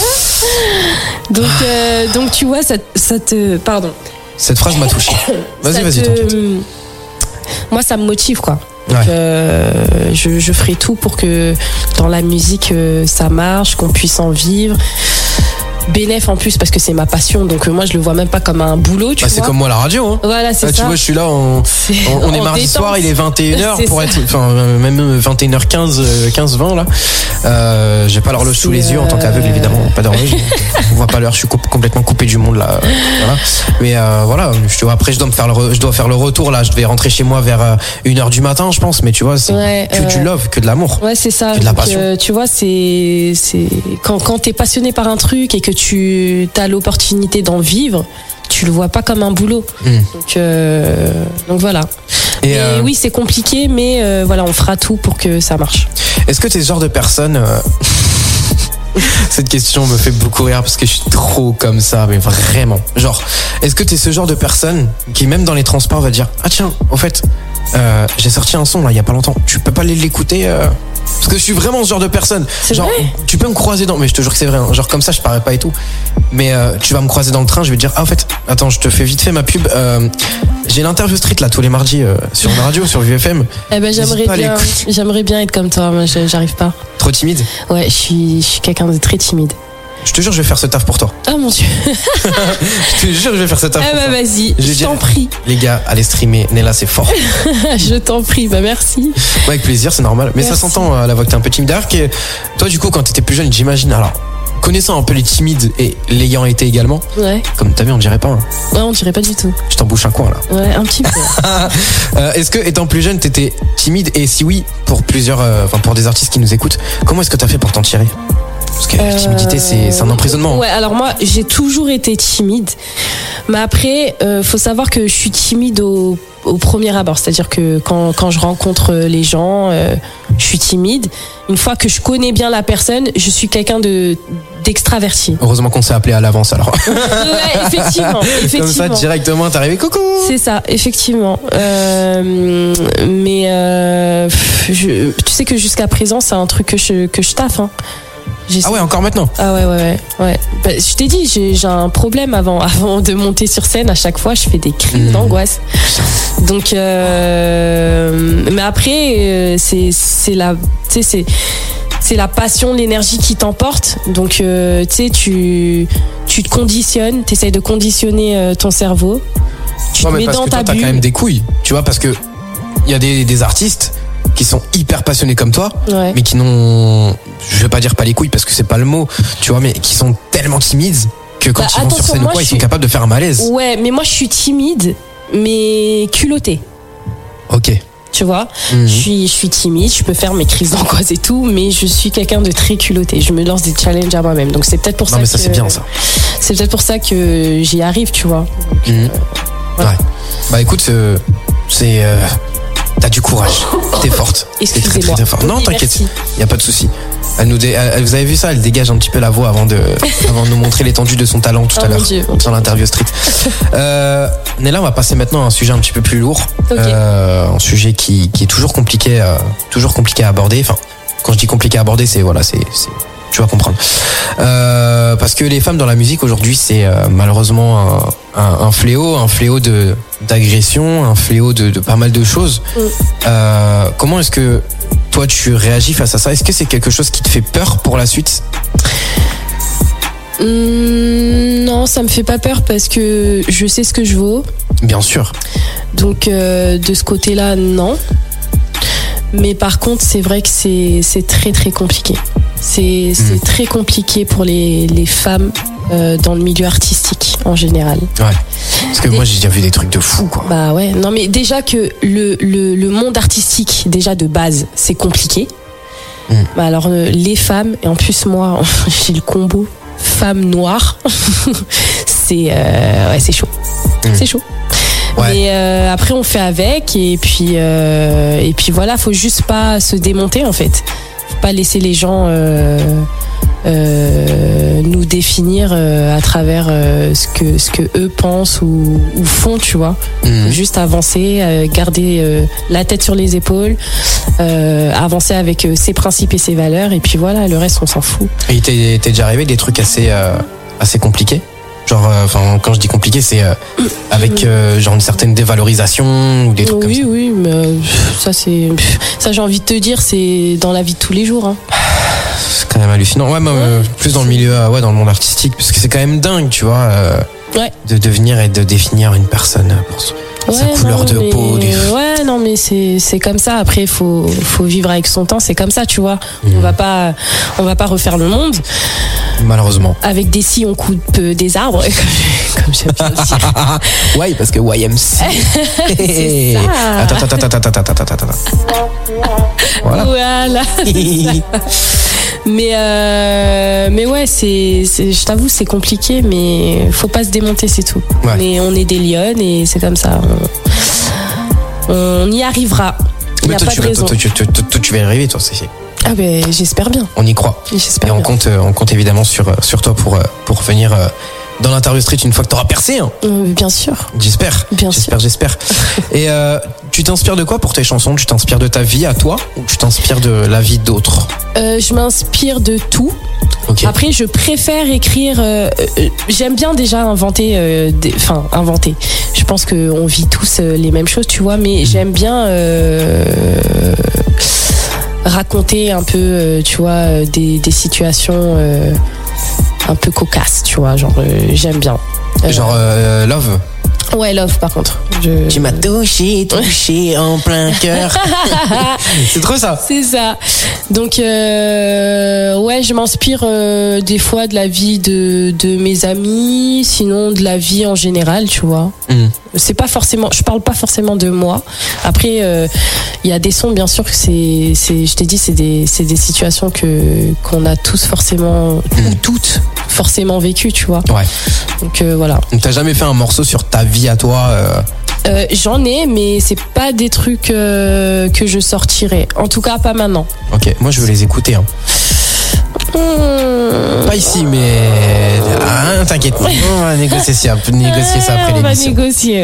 Donc tu vois, ça te. Pardon. Cette phrase m'a touché. Vas-y, t'inquiète. Moi, ça me motive, quoi. Ouais. Donc, je ferai tout pour que dans la musique, ça marche, qu'on puisse en vivre. Bénéf en plus parce que c'est ma passion, donc moi je le vois même pas comme un boulot, tu vois. C'est comme moi la radio, hein. Voilà, c'est ça. Tu vois, je suis là, on est mardi détente. soir, il est 21h pour être, même 21h15, 15-20 là. J'ai pas l'horloge sous les yeux en tant qu'aveugle, évidemment, pas d'horloge. On voit pas l'heure, je suis complètement coupé du monde là. Voilà. Mais voilà, après je dois faire le retour là, je vais rentrer chez moi vers 1h du matin, je pense, mais tu vois, c'est que du love, que de l'amour. Ouais, c'est ça. Que de la passion. Tu vois, c'est quand t'es passionné par un truc et que tu as l'opportunité d'en vivre, tu le vois pas comme un boulot. Donc voilà. Et oui, c'est compliqué, mais voilà, on fera tout pour que ça marche. Est-ce que t'es ce genre de personne Cette question me fait beaucoup rire parce que je suis trop comme ça, mais vraiment. Genre, est-ce que t'es ce genre de personne qui, même dans les transports, va dire ah tiens, en fait, j'ai sorti un son là il y a pas longtemps, tu peux pas aller l'écouter parce que je suis vraiment ce genre de personne. C'est genre, vrai. tu peux me croiser mais je te jure que c'est vrai, hein. Genre comme ça je parais pas et tout, mais tu vas me croiser dans le train, je vais te dire ah en fait, attends, je te fais vite fait ma pub, j'ai l'interview street là tous les mardis sur une radio, sur VFM. Eh ben j'aimerais bien être comme toi, moi j'arrive pas. Trop timide? Ouais, je suis quelqu'un de très timide. Je te jure, je vais faire ce taf pour toi. Oh mon Dieu. Je te jure, je vais faire ce taf pour toi. Vas-y, je t'en prie. Les gars, allez streamer. Nella, c'est fort. Je t'en prie, merci. Ouais, avec plaisir, c'est normal. Mais Merci. ça s'entend à la voix que t'es un peu timide. D'ailleurs, toi, du coup, quand t'étais plus jeune, j'imagine, alors, connaissant un peu les timides et l'ayant été également, Ouais. comme t'as vu, on dirait pas. Hein. Ouais, on dirait pas du tout. Je t'embouche un coin, là. Ouais, un petit peu. Est-ce que, étant plus jeune, t'étais timide? Et si oui, pour pour des artistes qui nous écoutent, comment est-ce que t'as fait pour t'en tirer? Parce que la timidité, c'est un emprisonnement. Ouais, alors moi, j'ai toujours été timide. Mais après, faut savoir que je suis timide au premier abord. C'est-à-dire que quand je rencontre les gens, je suis timide. Une fois que je connais bien la personne, je suis quelqu'un d'extraverti. Heureusement qu'on s'est appelé à l'avance, alors. Ouais, effectivement. Comme ça, directement, t'es arrivé, coucou. C'est ça, effectivement. Mais tu sais que jusqu'à présent, c'est un truc que je taffe. Hein. Ah ouais, encore maintenant? Ah ouais. Bah, je t'ai dit, j'ai un problème avant de monter sur scène. À chaque fois, je fais des crises d'angoisse. Donc, mais après, c'est la passion, l'énergie qui t'emporte. Donc, tu sais, tu te conditionnes, t'essayes de conditionner ton cerveau. Tu te mets dans ta bulle. T'as quand même des couilles, tu vois, parce que il y a des artistes qui sont hyper passionnés comme toi, mais qui n'ont, je vais pas dire pas les couilles parce que c'est pas le mot, tu vois, mais qui sont tellement timides que quand ils vont sur scène ou quoi, ils sont capables de faire un malaise. Ouais, mais moi je suis timide, mais culottée. Ok. Tu vois, je suis timide, je peux faire mes crises d'angoisse et tout, mais je suis quelqu'un de très culotté. Je me lance des challenges à moi-même, donc c'est peut-être pour ça. Non mais ça c'est bien ça. C'est peut-être pour ça que j'y arrive, tu vois. Donc, ouais. Bah écoute, t'as du courage, t'es forte. Excusez-moi. T'es très forte. Non, t'inquiète, y a pas de souci. Vous avez vu ça, elle dégage un petit peu la voix avant de nous montrer l'étendue de son talent tout à l'heure dans l'interview street. Nella, on va passer maintenant à un sujet un petit peu plus lourd, un sujet qui est toujours compliqué à aborder. Enfin, quand je dis compliqué à aborder, c'est tu vas comprendre. Parce que les femmes dans la musique aujourd'hui, c'est malheureusement un fléau d'agression, un fléau de pas mal de choses. Comment est-ce que toi tu réagis face à ça? Est-ce que c'est quelque chose qui te fait peur pour la suite? Non, ça me fait pas peur parce que je sais ce que je vaux. Bien sûr. Donc de ce côté-là, non. Mais par contre, c'est vrai que c'est très très compliqué. C'est très compliqué pour les femmes dans le milieu artistique en général. Ouais. Parce que moi j'ai déjà vu des trucs de fou quoi. Bah ouais. Non mais déjà que le monde artistique déjà de base c'est compliqué. Bah alors les femmes et en plus moi j'ai le combo femme noire. C'est chaud. C'est chaud. Ouais. Mais après on fait avec et puis voilà, faut juste pas se démonter en fait. Faut pas laisser les gens nous définir à travers ce que eux pensent ou font, tu vois. Juste avancer, garder la tête sur les épaules, avancer avec ses principes et ses valeurs et puis voilà, le reste on s'en fout. Et t'es déjà arrivé des trucs assez compliqués? Genre, quand je dis compliqué, c'est avec genre une certaine dévalorisation ou des trucs comme ça. Oui, mais ça j'ai envie de te dire, c'est dans la vie de tous les jours. Hein. C'est quand même hallucinant. Ouais, plus dans le milieu, dans le monde artistique, parce que c'est quand même dingue, tu vois, de devenir et de définir une personne pour sa couleur de peau. Ouais, non, mais c'est comme ça. Après, faut vivre avec son temps. C'est comme ça, tu vois. On va pas refaire le monde. Malheureusement. Avec des scies, on coupe des arbres, comme j'aime bien le dire. Ouais, parce que YMC. C'est ça. Attends. Voilà. Mais ouais, je t'avoue, c'est compliqué, mais faut pas se démonter, c'est tout. Ouais. Mais on est des lionnes et c'est comme ça. On y arrivera. Il n'y a pas de raison. Toi, tu vas y arriver, toi, c'est. Ah ben, j'espère bien. On y croit. J'espère et on compte évidemment sur toi pour venir dans l'interview street une fois que t'auras percé. Hein. Bien sûr. J'espère. Et tu t'inspires de quoi pour tes chansons? Tu t'inspires de ta vie à toi ou tu t'inspires de la vie d'autres? Je m'inspire de tout. Okay. Après, je préfère écrire. J'aime bien déjà inventer. Inventer. Je pense qu'on vit tous les mêmes choses, tu vois, mais j'aime bien raconter un peu, tu vois, des situations un peu cocasses, tu vois, genre j'aime bien. Genre Love. Ouais, Love par contre. Tu m'as touché en plein cœur. C'est trop ça. C'est ça. Donc ouais, je m'inspire des fois de la vie de mes amis, sinon de la vie en général, tu vois. C'est pas forcément, je parle pas forcément de moi. Après il y a des sons, bien sûr que je t'ai dit, c'est des situations qu'on a tous forcément ou toutes forcément vécues, tu vois. Ouais. Donc voilà. Donc t'as jamais fait un morceau sur ta vie à toi J'en ai, mais c'est pas des trucs que je sortirai. En tout cas, pas maintenant. Ok, moi je veux les écouter. Hein. Pas ici, mais t'inquiète, on va négocier ça après l'émission. On va négocier.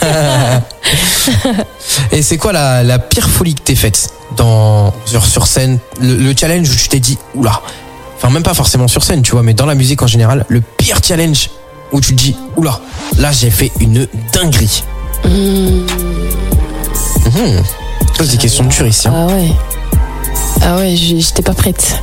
Et c'est quoi la pire folie que t'aies faite sur scène, le challenge où tu t'es dit oula, enfin même pas forcément sur scène, tu vois, mais dans la musique en général, le pire challenge où tu te dis, oula, là j'ai fait une dinguerie. Pose des questions dures ici. Hein. Ah ouais, j'étais pas prête.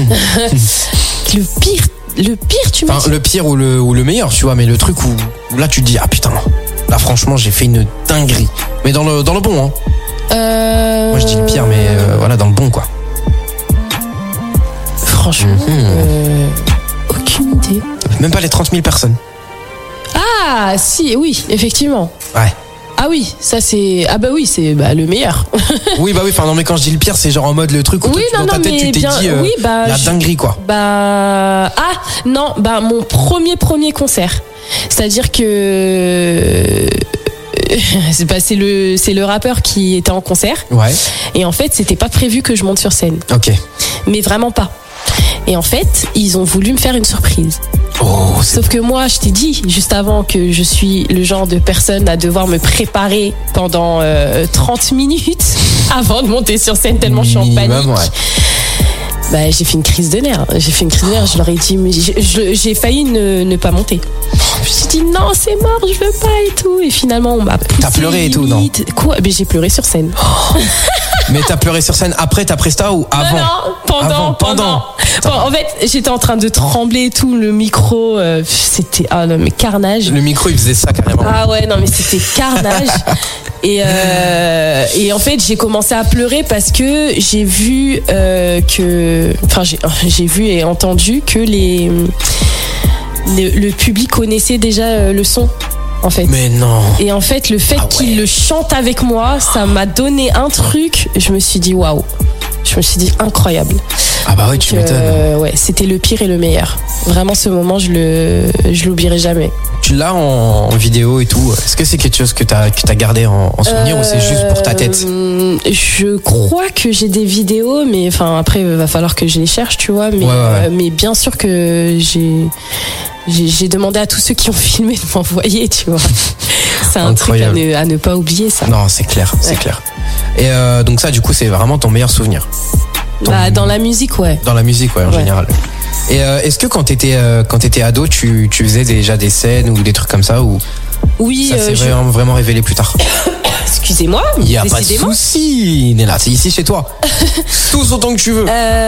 Le pire, tu m'as dit. Le pire ou le meilleur, tu vois, mais le truc où là tu te dis, ah putain, là franchement j'ai fait une dinguerie. Mais dans le bon, hein. Moi je dis le pire, mais voilà, dans le bon, quoi. Franchement, aucune idée. Même pas les 30 000 personnes. Ah, si, oui, effectivement. Ouais. Ah oui, ça c'est... Ah bah oui, c'est le meilleur. Oui, bah oui, enfin non, mais quand je dis le pire, c'est genre en mode le truc où oui, toi, dans ta tête, tu t'es dit la dinguerie, quoi. Mon premier concert. C'est-à-dire que... c'est le rappeur qui était en concert. Ouais. Et en fait, c'était pas prévu que je monte sur scène. Ok. Mais vraiment pas. Et en fait, ils ont voulu me faire une surprise. Sauf que moi, je t'ai dit juste avant que je suis le genre de personne à devoir me préparer pendant 30 minutes avant de monter sur scène tellement je suis en panique. Ouais. J'ai fait une crise de nerfs. Je leur ai dit, mais j'ai failli ne pas monter. Je me suis dit, non, c'est mort, je veux pas et tout. Et finalement, on m'a poussé. T'as pleuré et tout, non? Quoi? Mais j'ai pleuré sur scène. Mais t'as pleuré sur scène après ta presta ou avant? Non, pendant. Bon, en fait, j'étais en train de trembler et tout, le micro, c'était mais carnage. Le micro, il faisait ça carrément. Ah ouais, non, mais c'était carnage. Et en fait, j'ai commencé à pleurer parce que j'ai vu j'ai vu et entendu que le public connaissait déjà le son. En fait. Mais non. Et en fait, le fait qu'il le chante avec moi, ça m'a donné un truc. Je me suis dit waouh. Je me suis dit incroyable. Ah bah oui, tu m'étonnes. Ouais, c'était le pire et le meilleur. Vraiment, ce moment, je l'oublierai jamais. Tu l'as en vidéo et tout. Est-ce que c'est quelque chose que t'as gardé en souvenir ou c'est juste pour ta tête? Je crois que j'ai des vidéos, mais enfin après, il va falloir que je les cherche, tu vois. Mais, mais bien sûr que j'ai demandé à tous ceux qui ont filmé de m'envoyer, tu vois. C'est un incroyable truc à ne pas oublier, ça. Non, c'est clair, c'est clair. Et donc ça, du coup, c'est vraiment ton meilleur souvenir? Dans la musique, ouais. Dans la musique, ouais, en général. Et est-ce que quand t'étais ado, tu faisais déjà des scènes ou des trucs comme ça, ou oui, ça s'est vraiment révélé plus tard? Excusez-moi. Il n'y a pas de souci, Néla, c'est ici chez toi. Tous autant que tu veux.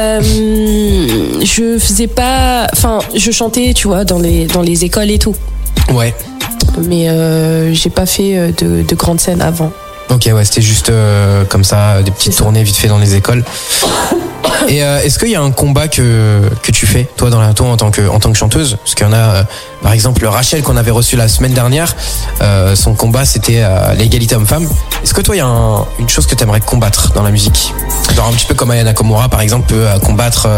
Je faisais pas... Enfin, je chantais, tu vois, dans les écoles et tout. Ouais. Mais j'ai pas fait de grandes scènes avant. Ok, ouais, c'était juste comme ça, des petites tournées vite fait dans les écoles. Et est-ce qu'il y a un combat que tu fais, toi, en tant que chanteuse? Parce qu'il y en a, par exemple, Rachel qu'on avait reçu la semaine dernière, son combat c'était l'égalité homme-femme. Est-ce que toi, il y a une chose que tu aimerais combattre dans la musique? Genre un petit peu comme Aya Nakamura, par exemple, peut combattre,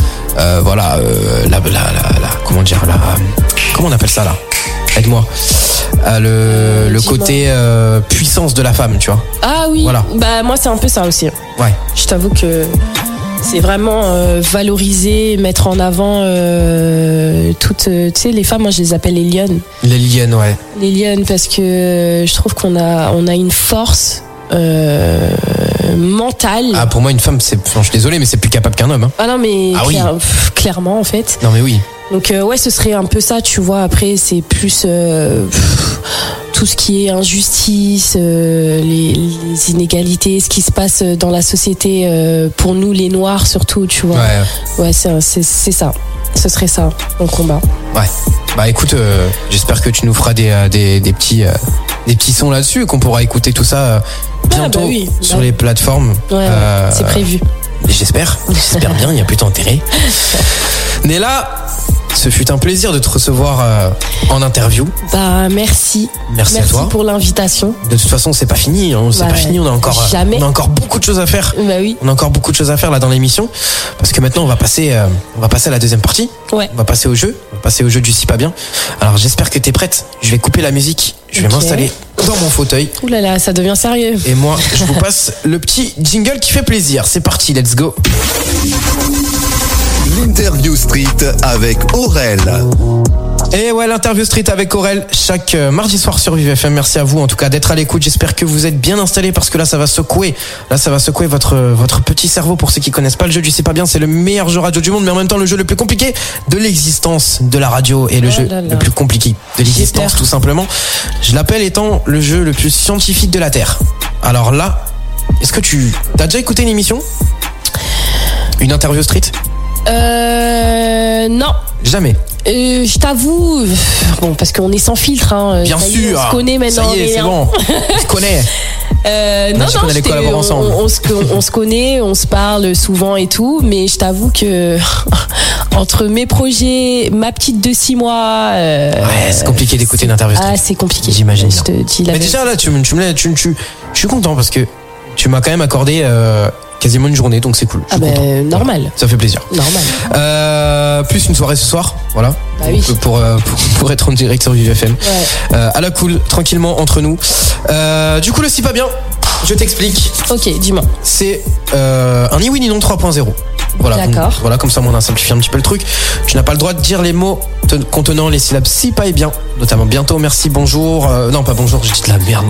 comment on appelle ça là? Aide-moi. Le côté puissance de la femme, tu vois. Ah oui, voilà. Bah moi c'est un peu ça aussi. Ouais. Je t'avoue que c'est vraiment valoriser, mettre en avant toutes, tu sais, les femmes, moi je les appelle les lionnes. Les lionnes, ouais. Les lionnes, parce que je trouve qu'on a une force mentale. Ah, pour moi une femme, je suis désolé, mais c'est plus capable qu'un homme. Hein. Ah non, mais clairement en fait. Non mais oui. Donc ouais, ce serait un peu ça, tu vois. Après, c'est plus tout ce qui est injustice, les inégalités, ce qui se passe dans la société pour nous les Noirs surtout, tu vois. Ouais, c'est ça. Ce serait ça, mon combat. Ouais. Bah écoute, j'espère que tu nous feras des petits sons là-dessus, qu'on pourra écouter tout ça bientôt sur les plateformes. Ouais, c'est prévu. J'espère bien, il n'y a plus d'intérêt. Néla, ce fut un plaisir de te recevoir en interview. Bah merci. Merci à toi. Merci pour l'invitation. De toute façon, c'est pas fini. Hein. C'est pas fini. On a encore beaucoup de choses à faire. Bah oui. On a encore beaucoup de choses à faire là dans l'émission, parce que maintenant on va passer à la deuxième partie. Ouais. On va passer au jeu. Du si pas bien. Alors j'espère que t'es prête. Je vais couper la musique. Je vais m'installer dans mon fauteuil. Ouh là là, ça devient sérieux. Et moi, je vous passe le petit jingle qui fait plaisir. C'est parti, let's go. L'interview street avec Aurel. Et ouais, l'interview street avec Aurel chaque mardi soir sur Vive FM. Merci à vous en tout cas d'être à l'écoute. J'espère que vous êtes bien installés parce que là ça va secouer. Là ça va secouer votre petit cerveau. Pour ceux qui connaissent pas le jeu du C'est pas bien, c'est le meilleur jeu radio du monde, mais en même temps le jeu le plus compliqué de l'existence de la radio et le jeu le plus compliqué de l'existence tout simplement. Je l'appelle étant le jeu le plus scientifique de la Terre. Alors là, est-ce que t'as déjà écouté une émission? Une interview street? Non. Jamais. Je t'avoue, bon, parce qu'on est sans filtre, hein. Bien sûr. On se connaît maintenant. Ça y est, c'est bon. On se connaît. Non, on se connaît, on se parle souvent et tout, mais je t'avoue que entre mes projets, ma petite de 6 mois, ouais, c'est compliqué d'écouter une interview. Ah, c'est compliqué. J'imagine. Je te dis la mais déjà là, je suis content parce que tu m'as quand même accordé quasiment une journée, donc c'est cool. Ah ben normal. Voilà, ça fait plaisir. Normal. Plus une soirée ce soir, voilà. Bah oui. Pour être en direct sur Vive FM. Ouais. À la cool, tranquillement entre nous. Du coup, le Si Pas Bien, je t'explique. Ok, dis-moi. C'est un ni oui ni non 3.0. Voilà, d'accord. Voilà, comme ça, on a simplifié un petit peu le truc. Tu n'as pas le droit de dire les mots contenant les syllabes si, pas et bien. Notamment bientôt, merci, bonjour. Non, pas bonjour, j'ai dit de la merde.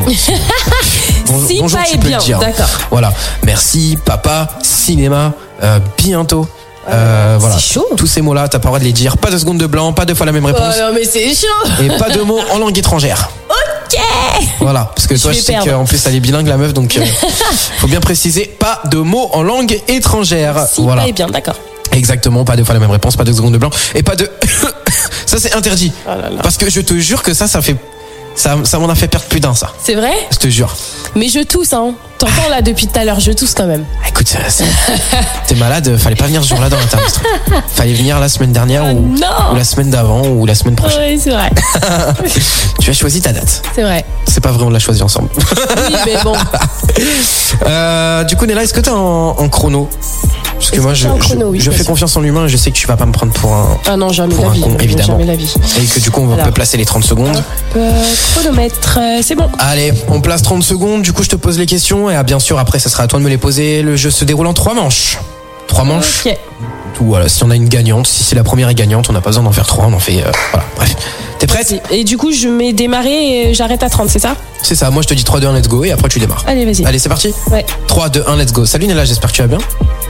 Si, bonjour, pas tu et peux bien, le dire. d'accord. Voilà, merci, papa, cinéma, bientôt. Voilà. C'est chaud. Tous ces mots-là, t'as pas le droit de les dire. Pas de seconde de blanc, pas deux fois la même réponse. Oh non, mais c'est chaud. Et pas de mots en langue étrangère. Ok. Voilà, parce que toi, je sais qu'en plus, elle est bilingue, la meuf, donc faut bien préciser, pas de mots en langue étrangère. Si, voilà. pas et bien, d'accord. Exactement, pas deux fois la même réponse, pas de seconde de blanc, et pas de... Ça, c'est interdit. Oh là là. Parce que je te jure que ça m'en a fait perdre plus d'un, ça. C'est vrai? Je te jure. Mais je tousse, hein. T'entends là depuis tout à l'heure, je tousse quand même. Écoute, t'es malade, fallait pas venir ce jour-là dans l'interview. Fallait venir la semaine dernière ou la semaine d'avant ou la semaine prochaine. Oui, c'est vrai. Tu as choisi ta date. C'est vrai. C'est pas vrai, on l'a choisi ensemble. Oui, mais bon. Du coup, Nella, est-ce que t'es en chrono? Parce que moi, je fais confiance en l'humain et je sais que tu vas pas me prendre pour un. Ah non, jamais pour la un vie. con, évidemment. Jamais la vie. Et que du coup, on peut placer les 30 secondes. Chronomètre, c'est bon. Allez, on place 30 secondes. Du coup, je te pose les questions et bien sûr, après, ça sera à toi de me les poser. Le jeu se déroule en 3 manches. 3 manches. Ok. Voilà, si on a une gagnante, si la première est gagnante, on n'a pas besoin d'en faire 3, on en fait. Voilà, bref. T'es prête? Et du coup, je mets démarrer et j'arrête à 30, c'est ça? C'est ça, moi je te dis 3, 2, 1, let's go et après tu démarres. Allez, vas-y. Allez, c'est parti? Ouais. 3, 2, 1, let's go. Salut Nella, j'espère que tu vas bien.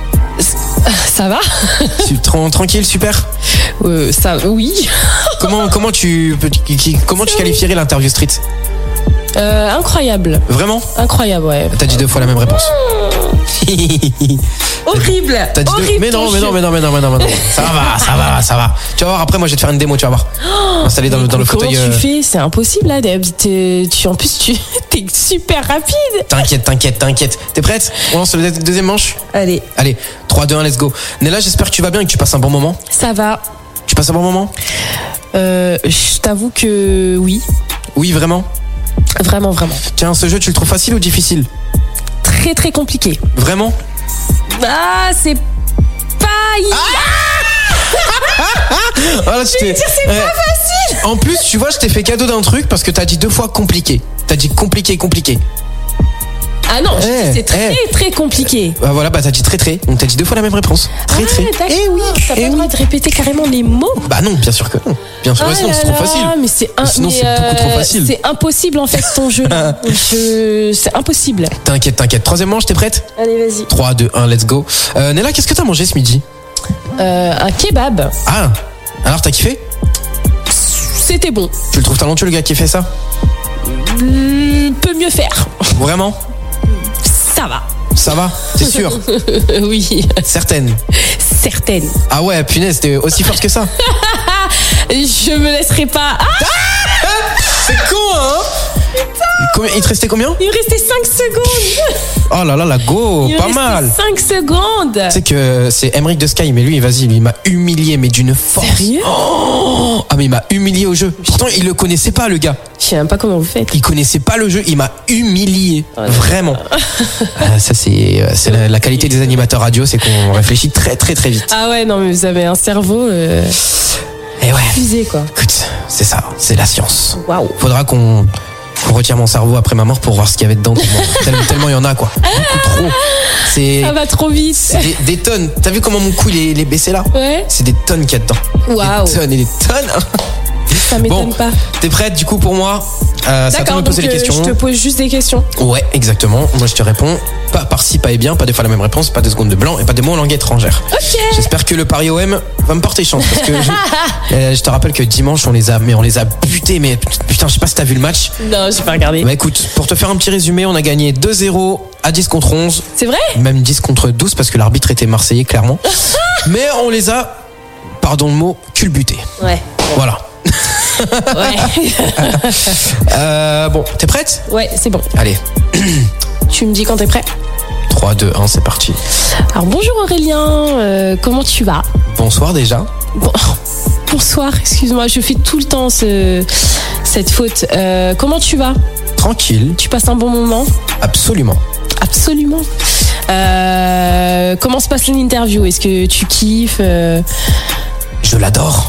Ça va? Tranquille, super. Ça, oui. Comment tu qualifierais l'interview street? Incroyable. Vraiment? Incroyable, ouais. T'as dit 2 fois la même réponse. Horrible. T'as dit horrible. Mais non. Ça va. Tu vas voir, après moi je vais te faire une démo, tu vas voir. Installé dans le fauteuil. Comment tu fais? C'est impossible là. En plus, t'es super rapide. T'inquiète. T'es prête? On lance le deuxième manche? Allez, 3, 2, 1, let's go. Nella, j'espère que tu vas bien et que tu passes un bon moment. ça va. Tu passes un bon moment? Je t'avoue que oui. Oui, vraiment? Vraiment. Tiens, ce jeu, tu le trouves facile ou difficile? Très très compliqué. Vraiment? Ah, c'est pas... Voilà, c'est pas facile. En plus, tu vois, je t'ai fait cadeau d'un truc parce que t'as dit 2 fois compliqué. T'as dit compliqué. Ah non, c'est très compliqué. Voilà, t'as dit très. Donc t'as dit 2 fois la même réponse. Très. Eh oui, t'as pas le droit de répéter carrément les mots. Bah non, bien sûr que non. Bien sûr, sinon c'est trop facile. Mais sinon c'est beaucoup trop facile. C'est impossible en fait ton jeu. C'est impossible. T'inquiète. 3e manche, t'es prête? Allez, vas-y. 3, 2, 1, let's go. Nella, qu'est-ce que t'as mangé ce midi? Un kebab. Ah, alors t'as kiffé? C'était bon. Tu le trouves talentueux le gars qui fait ça? Peut mieux faire. Vraiment? Ça va, t'es sûr? Oui. Certaine? Ah ouais, punaise, t'es aussi forte que ça? Je me laisserai pas. C'est con, hein? Il te restait combien? Il me restait 5 secondes. Oh là là, la go, pas mal. 5 secondes. Tu sais que c'est Emeric de Sky, mais lui, vas-y, il m'a humilié, mais d'une force. Sérieux? Ah, mais il m'a humilié au jeu. Pourtant, il le connaissait pas, le gars. Je sais même pas comment vous faites. Il connaissait pas le jeu, il m'a humilié. Vraiment. Ça, c'est la qualité des animateurs radio, c'est qu'on réfléchit très vite. Ah ouais, non, mais vous avez un cerveau. Et ouais. Fusé, quoi. Écoute, c'est ça, c'est la science. Waouh. Faudra qu'on retire mon cerveau après ma mort pour voir ce qu'il y avait dedans. Tellement il y en a, quoi. Beaucoup trop. Ça va trop vite. C'est des tonnes. T'as vu comment mon cou il est baissé là? Ouais. C'est des tonnes qu'il y a dedans. Waouh. Des tonnes et des tonnes. Ça m'étonne pas. T'es prête du coup pour moi? C'est à toi de me poser les questions. Je te pose juste des questions. Ouais, exactement. Moi je te réponds pas par-ci, pas et bien, pas deux fois la même réponse, pas 2 secondes de blanc et pas de mots en langue étrangère. Ok. J'espère que le Paris OM va me porter chance parce que je te rappelle que dimanche on les a butés, mais putain, je sais pas si t'as vu le match. Non, j'ai pas regardé. Bah écoute, pour te faire un petit résumé, on a gagné 2-0 à 10 contre 11. C'est vrai? Même 10 contre 12 parce que l'arbitre était marseillais clairement. Mais on les a, pardon le mot, culbutés. Ouais. Voilà. Ouais. Bon, t'es prête? Ouais, c'est bon. Allez. Tu me dis quand t'es prêt? 3, 2, 1, c'est parti. Alors bonjour Aurélien, comment tu vas? Bonsoir déjà. Bon, bonsoir, excuse-moi, je fais tout le temps cette faute. Comment tu vas? Tranquille. Tu passes un bon moment? Absolument. Absolument. Comment se passe l'interview? Est-ce que tu kiffes? Je l'adore.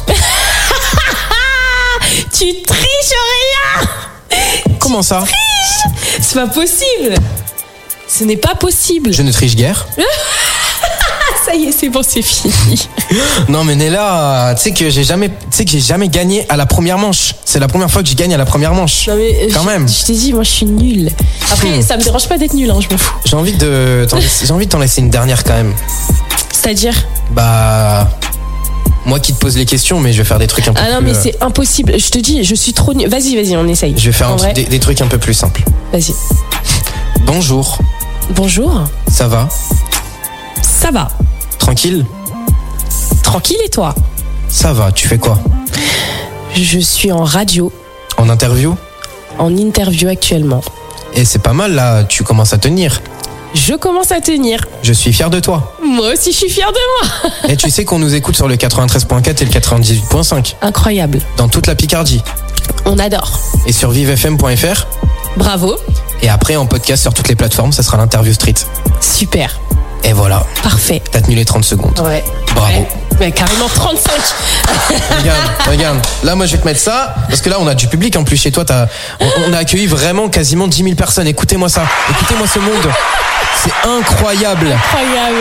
Tu triches, Aurélien! Comment ça? C'est pas possible! Ce n'est pas possible! Je ne triche guère. Ça y est, c'est bon, c'est fini. Non mais Nella, tu sais que j'ai jamais gagné à la première manche. C'est la première fois que je gagne à la première manche. Non mais quand même. Je t'ai dit, moi je suis nulle. Après, ça me dérange pas d'être nulle, hein, je m'en fous. J'ai envie de t'en laisser une dernière quand même. C'est-à-dire? Bah, moi qui te pose les questions, mais je vais faire des trucs un peu plus... Ah non, mais c'est impossible. Je te dis, je suis trop nulle. Vas-y, on essaye. Je vais faire des trucs un peu plus simples. Vas-y. Bonjour. Bonjour. Ça va? Ça va. Tranquille? Tranquille et toi? Ça va, tu fais quoi? Je suis en radio. En interview? En interview actuellement. Et c'est pas mal là, tu commences à tenir. Je commence à tenir. Je suis fier de toi. Moi aussi je suis fière de moi. Et tu sais qu'on nous écoute sur le 93.4 et le 98.5. Incroyable. Dans toute la Picardie. On adore. Et sur vivefm.fr. Bravo. Et après en podcast sur toutes les plateformes, ça sera l'interview street. Super. Et voilà. Parfait. T'as tenu les 30 secondes. Ouais. Bravo. Ouais. Mais carrément 35. Regarde. Là, moi, je vais te mettre ça. Parce que là, on a du public en plus chez toi. On a accueilli vraiment quasiment 10 000 personnes. Écoutez-moi ça. Écoutez-moi ce monde. C'est incroyable. Incroyable.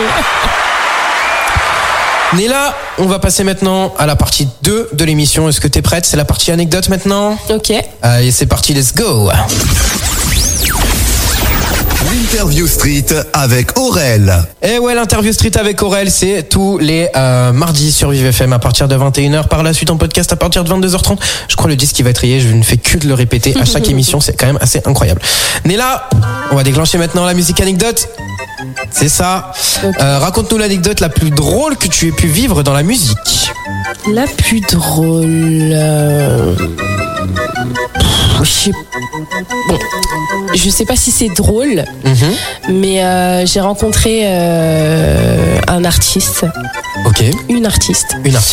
Nella, on va passer maintenant à la partie 2 de l'émission. Est-ce que t'es prête? C'est la partie anecdote maintenant. Ok. Allez, c'est parti. Let's go. L'interview street avec Aurel. Et ouais, l'interview street avec Aurel, c'est tous les mardis sur Vive FM à partir de 21h. Par la suite en podcast à partir de 22h30. Je crois le disque qui va être rayé, je ne fais que de le répéter à chaque émission, c'est quand même assez incroyable. Nella, on va déclencher maintenant la musique anecdote. C'est ça. Okay. Raconte-nous l'anecdote la plus drôle que tu aies pu vivre dans la musique. La plus drôle... je sais pas si c'est drôle, mais j'ai rencontré un artiste. Ok. Une artiste.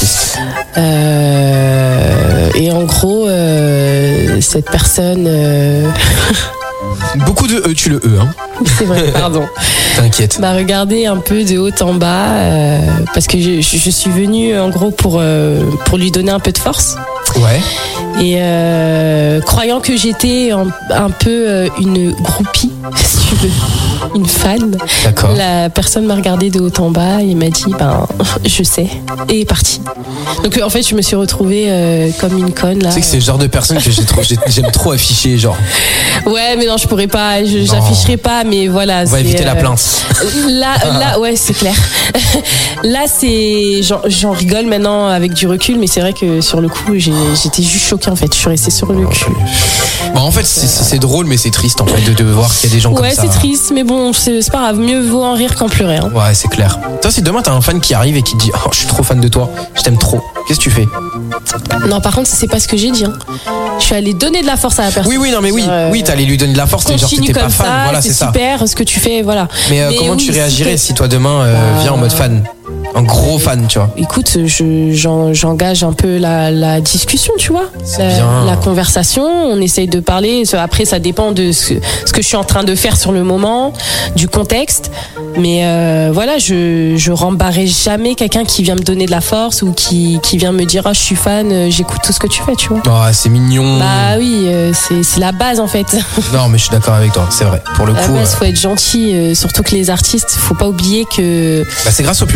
Et en gros, cette personne... Beaucoup de E, tu le E, hein. C'est vrai, pardon. T'inquiète. M'a regardé un peu de haut en bas parce que je suis venue en gros pour lui donner un peu de force. Ouais. Et croyant que j'étais un peu une groupie, si tu veux, une fan. D'accord. La personne m'a regardé de haut en bas et m'a dit je sais, et est partie. Donc en fait je me suis retrouvée comme une conne là. Tu sais que c'est le genre de personne que j'aime trop afficher, genre. Ouais, mais non, je pourrais pas, j'afficherai pas, mais voilà. On va éviter la plainte. Là, ouais, c'est clair. Là, c'est, j'en rigole maintenant avec du recul, mais c'est vrai que sur le coup, j'étais juste choquée en fait. Je suis restée sur le cul. Bon, en fait, c'est drôle, mais c'est triste en fait de voir qu'il y a des gens comme ça. Ouais, c'est triste, mais bon, c'est pas grave. Mieux vaut en rire qu'en pleurer. Hein. Ouais, c'est clair. Toi, si demain t'as un fan qui arrive et qui te dit « Oh, je suis trop fan de toi, je t'aime trop », qu'est-ce que tu fais? Non, par contre, c'est pas ce que j'ai dit. Hein. Je suis allée donner de la force à la personne. Oui, non, mais oui, t'allais lui donner de la force, genre t'étais pas fan, voilà, c'est ça. C'est super ce que tu fais, voilà. Mais comment tu réagirais si toi demain viens en mode fan? Un gros fan, tu vois. Écoute, j'engage un peu la discussion, tu vois. La conversation, on essaye de parler. Après, ça dépend de ce que je suis en train de faire sur le moment, du contexte. Mais voilà, je rembarrerai jamais quelqu'un qui vient me donner de la force ou qui vient me dire « Ah, je suis fan, j'écoute tout ce que tu fais », tu vois. Oh, c'est mignon. Bah oui, c'est la base, en fait. Non, mais je suis d'accord avec toi, c'est vrai. Pour le coup... La base, faut être gentil, surtout que les artistes, faut pas oublier que... Bah, c'est grâce au public, bah,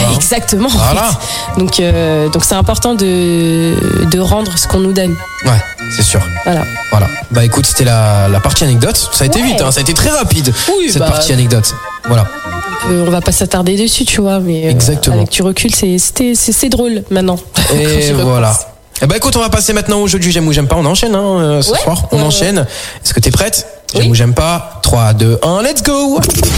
hein. Exactement. Voilà. En fait. Donc c'est important de rendre ce qu'on nous donne. Ouais, c'est sûr. Voilà. Voilà. Bah écoute, c'était la partie anecdote. Ça a été Ouais. vite, hein, ça a été très rapide. Oui, cette bah. partie anecdote. Voilà. On va pas s'attarder dessus, tu vois, mais Exactement. avec du recul, c'est drôle maintenant. Quand Et j'y voilà. repense. Eh ben écoute, on va passer maintenant au jeu du j'aime ou j'aime pas. On enchaîne ce Ouais. soir. On enchaîne. Est-ce que t'es prête? J'aime Oui. ou j'aime pas. 3, 2, 1, let's go.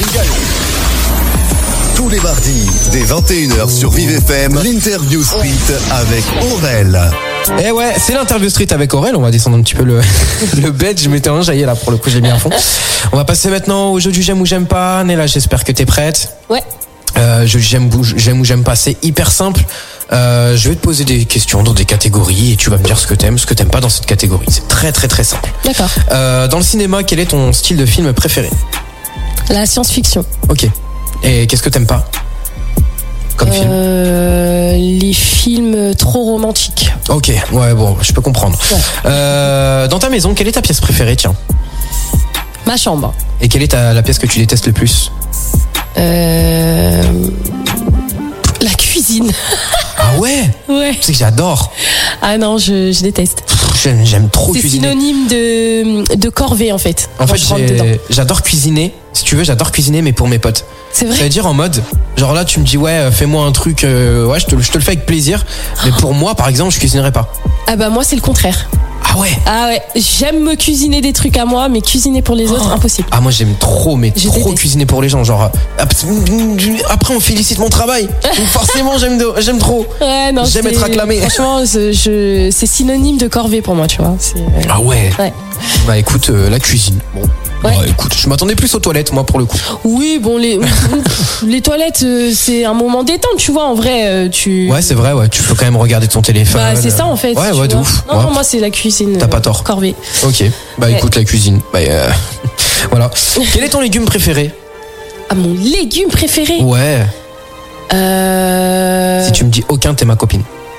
Tous les mardis, dès 21h sur Vive FM, l'interview street avec Aurel. Eh ouais, c'est l'interview street avec Aurel. On va descendre un petit peu le bed. Je m'étais enjaillé là pour le coup, je l'ai mis à fond. On va passer maintenant au jeu du j'aime ou j'aime pas. Néla, j'espère que t'es prête. Ouais. J'aime ou j'aime pas, c'est hyper simple. Je vais te poser des questions dans des catégories et tu vas me dire ce que t'aimes pas dans cette catégorie. C'est très très très simple. D'accord. Dans le cinéma, quel est ton style de film préféré? La science-fiction. Ok. Et qu'est-ce que t'aimes pas comme film? Les films trop romantiques. Ok, ouais, bon, je peux comprendre. Ouais. Dans ta maison, quelle est ta pièce préférée, tiens? Ma chambre. Et quelle est la pièce que tu détestes le plus? La cuisine. Ah ouais? Ouais. Tu sais que j'adore. Ah non, je déteste. J'aime trop C'est cuisiner. synonyme de corvée en fait. En quand fait, je rentre dedans. j'adore cuisiner. Si tu veux, j'adore cuisiner, mais pour mes potes. C'est vrai. C'est-à-dire en mode, genre là, tu me dis, ouais, fais-moi un truc, ouais, je te le fais avec plaisir. Mais pour moi, par exemple, je cuisinerai pas. Ah bah moi c'est le contraire. Ah ouais? Ah ouais, j'aime me cuisiner des trucs à moi, mais cuisiner pour les autres, impossible. Ah, moi, j'aime trop, mais Je trop déteste. cuisiner pour les gens. Genre, après, on félicite mon travail. Donc forcément, j'aime trop. Ouais, non, J'aime c'est- être acclamé. Franchement, c'est synonyme de corvée pour moi, tu vois. Ah ouais? Ouais. Bah écoute, la cuisine. Bon. Ouais. Bah écoute, je m'attendais plus aux toilettes, moi, pour le coup. Oui, bon, les toilettes, c'est un moment détente, tu vois. En vrai, tu. Ouais, c'est vrai, ouais. Tu peux quand même regarder ton téléphone. Bah, c'est ça en fait. Ouais, tu ouais, de vois. ouf. Non, Ouais. non, moi c'est la cuisine. T'as pas tort. Corvée. Ok. Bah Ouais. écoute, la cuisine. Bah, voilà. Quel est ton légume préféré? Ah, mon légume préféré. Ouais. Si tu me dis aucun, t'es ma copine.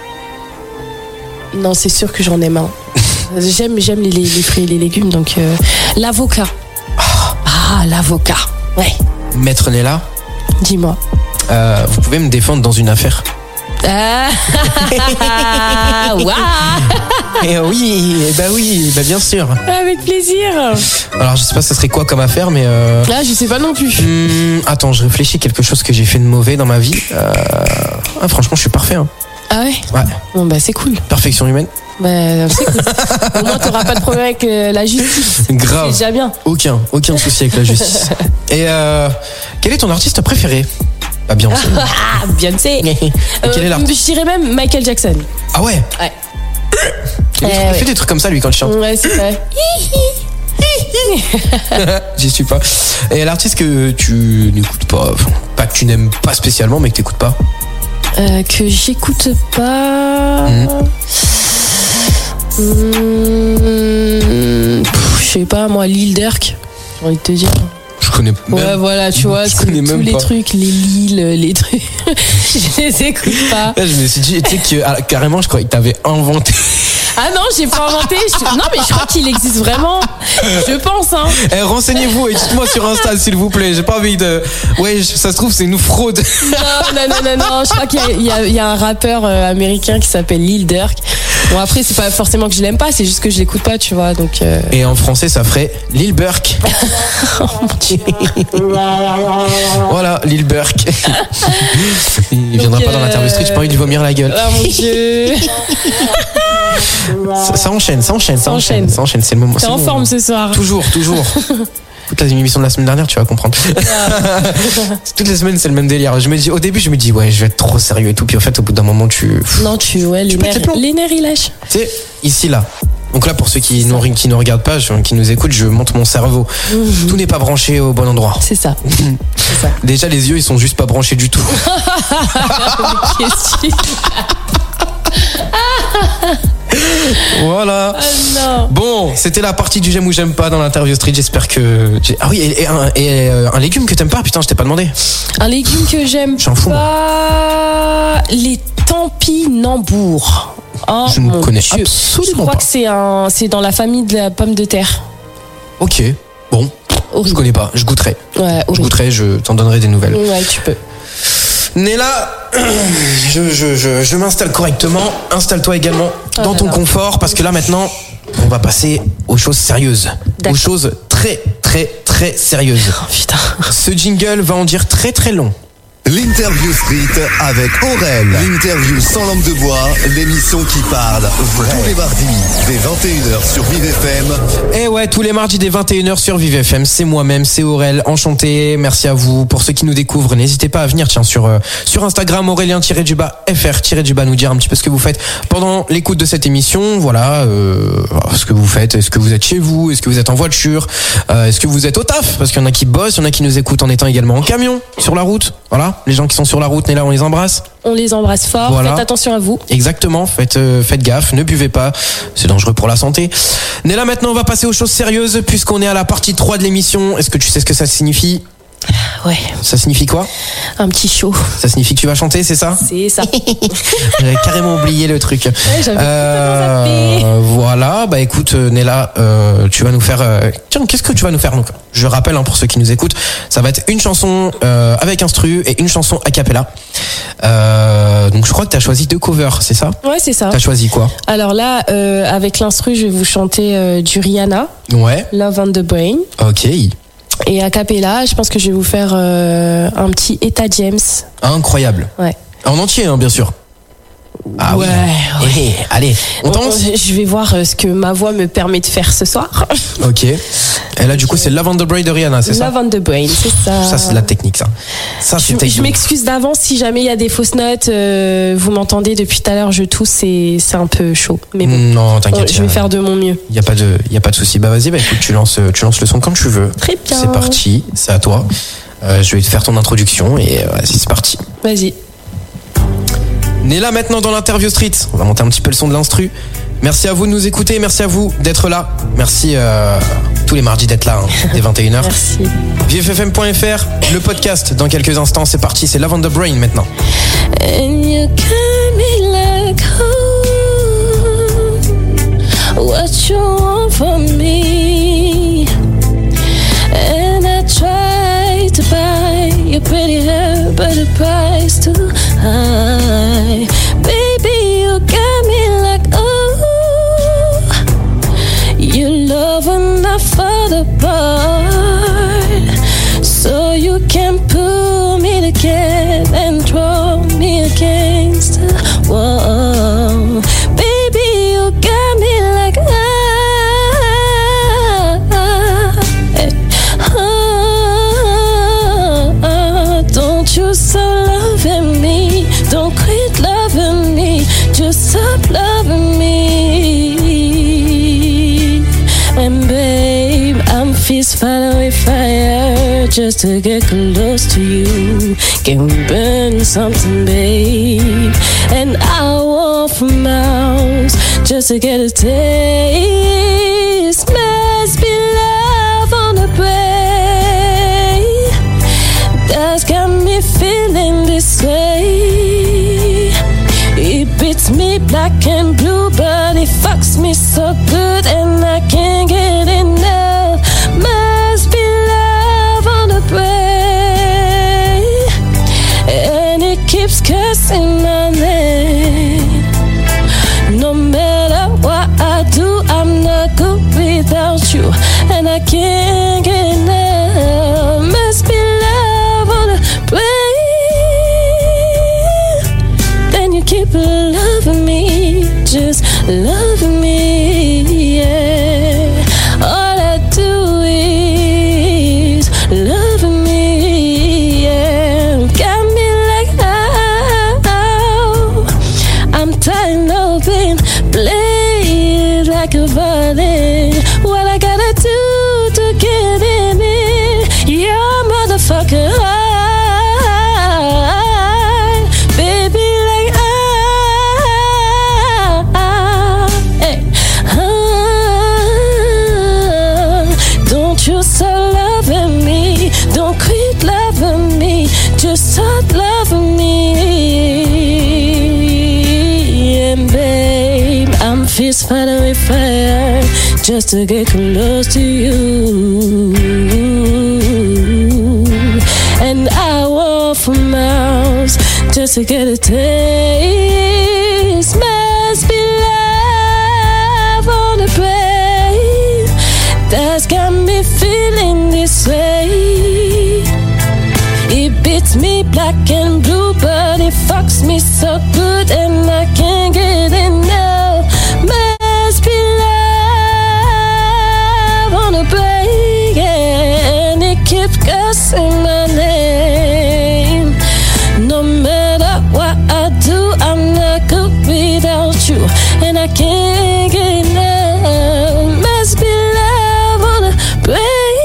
Non, c'est sûr que j'en aime un. J'aime les fruits et les légumes, donc l'avocat. Ah, l'avocat. Ouais. Maître Néla, Dis-moi. vous pouvez me défendre dans une affaire? Ah, waouh. Oui, bah bien sûr. Avec plaisir. Alors je sais pas ça serait quoi comme affaire, mais Là, je sais pas non plus. attends, je réfléchis quelque chose que j'ai fait de mauvais dans ma vie. Franchement, je suis parfait. Hein. Ah ouais. Ouais, Bon bah c'est cool. perfection humaine. Bah c'est cool. Au moins t'auras pas de problème avec la justice. Grave. C'est déjà bien. Aucun souci avec la justice. Et quel est ton artiste préféré? Bah Beyoncé. Ah, Beyoncé. Quel est l'artiste? Je dirais même Michael Jackson. Ah ouais. Ouais. Il fait ouais. des trucs comme ça lui quand il chante. Ouais, c'est vrai. J'y suis pas. Et l'artiste que tu n'écoutes pas, enfin, pas que tu n'aimes pas spécialement, mais que t'écoutes pas. Que j'écoute pas. Je sais pas, moi, Lil Durk. J'ai envie de te dire. Je connais Ouais, même. voilà, tu vois, je c'est connais tous même les pas. trucs, les Lil, les trucs. Je les écoute pas. Là, je me suis dit, tu sais que carrément, je croyais que t'avais inventé. Ah non, j'ai pas inventé. Non, mais je crois qu'il existe vraiment. Je pense, hein. Eh, renseignez-vous et dites-moi sur Insta, s'il vous plaît. J'ai pas envie de. Ouais, ça se trouve, c'est une fraude. Non. Je crois qu'il y a un rappeur américain qui s'appelle Lil Durk. Bon, après, c'est pas forcément que je l'aime pas, c'est juste que je l'écoute pas, tu vois. Donc. Et en français, ça ferait Lil Burk. Voilà, Lil Burk. Il viendra Donc, pas dans l'interview street, j'ai pas envie de lui vomir la gueule. Ah mon dieu. Ça enchaîne. C'est le moment. T'es c'est en le forme moment. ce soir. Toujours. Écoute la émission de la semaine dernière, tu vas comprendre. Toutes les semaines, c'est le même délire. Au début, je me dis, ouais, je vais être trop sérieux et tout. Puis en fait, au bout d'un moment, Non, les pètes les plombs. nerfs, ils lâchent. Tu sais, ici, là. Donc là, pour ceux qui nous regardent pas, qui nous écoutent, je monte mon cerveau. Tout n'est pas branché au bon endroit. C'est ça. C'est ça. Déjà, les yeux, ils sont juste pas branchés du tout. Voilà. Ah non. Bon, c'était la partie du j'aime ou j'aime pas dans l'interview street. J'espère que. Ah oui, et un légume que t'aimes pas, putain, je t'ai pas demandé. Un légume que j'aime J'en fous, pas. Les tampinambours. Oh, Je ne mon connais Dieu. absolument Je crois pas. que c'est dans la famille de la pomme de terre. Ok, bon. Je Horrible. connais pas, je goûterai. Ouais, Je horrible. goûterai, je t'en donnerai des nouvelles. Ouais, tu peux. Néla, je m'installe correctement. Installe-toi également dans ton confort parce que là maintenant, on va passer aux choses sérieuses. D'accord. Aux choses très, très, très sérieuses. Oh, putain. Ce jingle va en dire très, très long. L'interview street avec Aurel. L'interview sans langue de bois, l'émission qui parle vrai. Tous les mardis, dès 21h sur Vive FM. Et ouais, tous les mardis dès 21h sur Vive FM, c'est moi-même, c'est Aurel, enchanté, merci à vous. Pour ceux qui nous découvrent, n'hésitez pas à venir sur Instagram, Aurélien-du-bas, nous dire un petit peu ce que vous faites pendant l'écoute de cette émission, voilà, ce que vous faites, est-ce que vous êtes chez vous, est-ce que vous êtes en voiture, est-ce que vous êtes au taf, parce qu'il y en a qui bossent, il y en a qui nous écoutent en étant également en camion, sur la route, voilà. Les gens qui sont sur la route, Néla, on les embrasse. On les embrasse fort, Voilà. faites attention à vous. Exactement, faites gaffe, ne buvez pas, c'est dangereux pour la santé. Néla, maintenant on va passer aux choses sérieuses puisqu'on est à la partie 3 de l'émission. Est-ce que tu sais ce que ça signifie ? Ouais, Ça signifie quoi ? un petit show. Ça signifie que tu vas chanter, c'est ça ? C'est ça. J'avais carrément oublié le truc. j'avais complètement zappé. Voilà, bah écoute Néla, tu vas nous faire... Tiens, qu'est-ce que tu vas nous faire donc ? Je rappelle pour ceux qui nous écoutent, ça va être une chanson avec instru et une chanson a cappella. Donc je crois que tu as choisi 2 covers, c'est ça ? Ouais, c'est ça. T'as choisi quoi ? Alors là, avec l'instru, je vais vous chanter du Rihanna, Ouais, Love on the Brain. ok. Et a cappella, je pense que je vais vous faire un petit Etta James. Incroyable. Ouais. En entier, hein, bien sûr. Ah Ouais, oui. Oui, allez, on tente. Je vais voir ce que ma voix me permet de faire ce soir. Ok. Et là, du coup, c'est Love on the Brain de Rihanna, c'est ça ? Love on the Brain, c'est ça. Ça, c'est de la technique, ça. Ça, c'est Je technique. m'excuse d'avance si jamais il y a des fausses notes. Vous m'entendez depuis tout à l'heure, je tousse, c'est un peu chaud. Mais bon, Non, t'inquiète. je vais faire de mon mieux. Y a pas de souci. Bah vas-y, bah écoute, tu lances le son quand tu veux. Très bien. C'est parti, c'est à toi. Je vais te faire ton introduction et vas-y, c'est parti. Vas-y. Néla maintenant dans l'interview street. On va monter un petit peu le son de l'instru. Merci à vous de nous écouter, merci à vous d'être là. Merci tous les mardis d'être là, dès 21h. Merci. VFFM.fr, le podcast dans quelques instants, c'est parti, c'est Love on the Brain maintenant. And you got me like, oh, what you want from me? And I tried to buy your pretty hair, but the price too high. Baby, you got me like, oh, your love will not fall apart. So you can pull me together and throw me against the wall. Baby, you got me like, don't you stop loving me. Don't quit loving me. Just stop loving me. And babe, I'm fist fighting with fire just to get close to you. Can we burn something, babe? And I walk for miles just to get a taste. Must be love on the brain that's got me feeling this way. It beats me black and blue, but it fucks me so good and I can't get enough. Must be love on the brain, and it keeps cursing my name. No matter what I do, I'm not good without you, and I can't get enough. Must be love on the brain. Then you keep loving me, just loving me, yeah. All I do is loving me, yeah. Got me like, oh, I'm tired of being played like a violin. What I gotta do to get in it? Yeah, motherfucker. Baby, like, hey, don't you stop loving me. Don't quit loving me. Just start loving me. And babe, I'm fist fighting with fire just to get close to you. And I walk for miles just to get a taste. Must be love on a plane that's got me feeling this way. It beats me black and blue, but it fucks me so good and I can't get enough. Must be love on a plane, and it keeps cussing my name. No matter what I do, I'm not good without you, and I can't get enough. Must be love on a plane.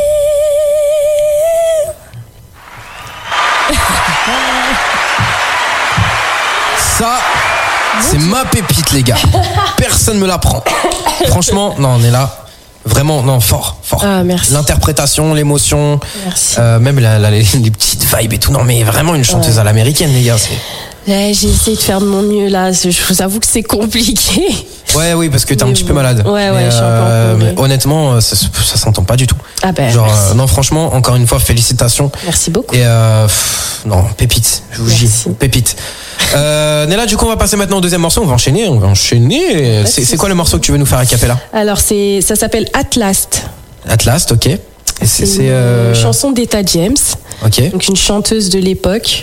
Ça, c'est ma pépite, les gars. Personne me la prend. Franchement, non, on est là. Vraiment, non, fort. Ah, merci. L'interprétation, l'émotion, Merci. même les petites vibes et tout. Non, mais vraiment une chanteuse à l'américaine, les gars. Ouais, j'ai essayé de faire de mon mieux là. Je vous avoue que c'est compliqué. Ouais, oui, parce que t'es un petit peu malade. Ouais, mais, je suis un peu mais honnêtement, ça s'entend pas du tout. Ah ben, Genre, merci. non, franchement, encore une fois, félicitations. Merci beaucoup. Et non, pépite, je vous dis, pépite. Nella, du coup, on va passer maintenant au deuxième morceau. On va enchaîner. C'est quoi le morceau que tu veux nous faire a cappella? Alors, ça s'appelle At Last. At Last, ok. Et C'est une chanson d'Etta James. Ok. Donc, une chanteuse de l'époque.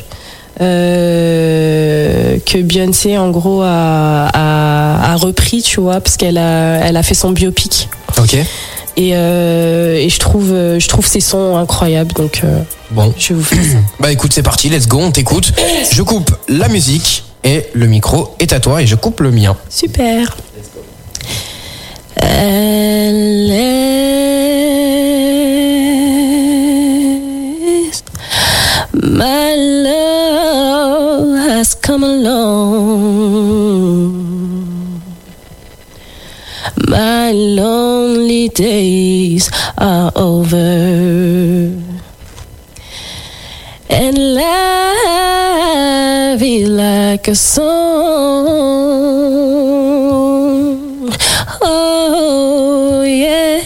Que Beyoncé en gros a repris, tu vois, parce qu'elle a fait son biopic. Ok. Et je trouve ses sons incroyables, donc bon, je vous fais ça. Bah écoute, c'est parti, let's go, on t'écoute. Je coupe la musique et le micro est à toi et je coupe le mien. Super. My love has come along. My lonely days are over, and life is like a song. Oh yeah,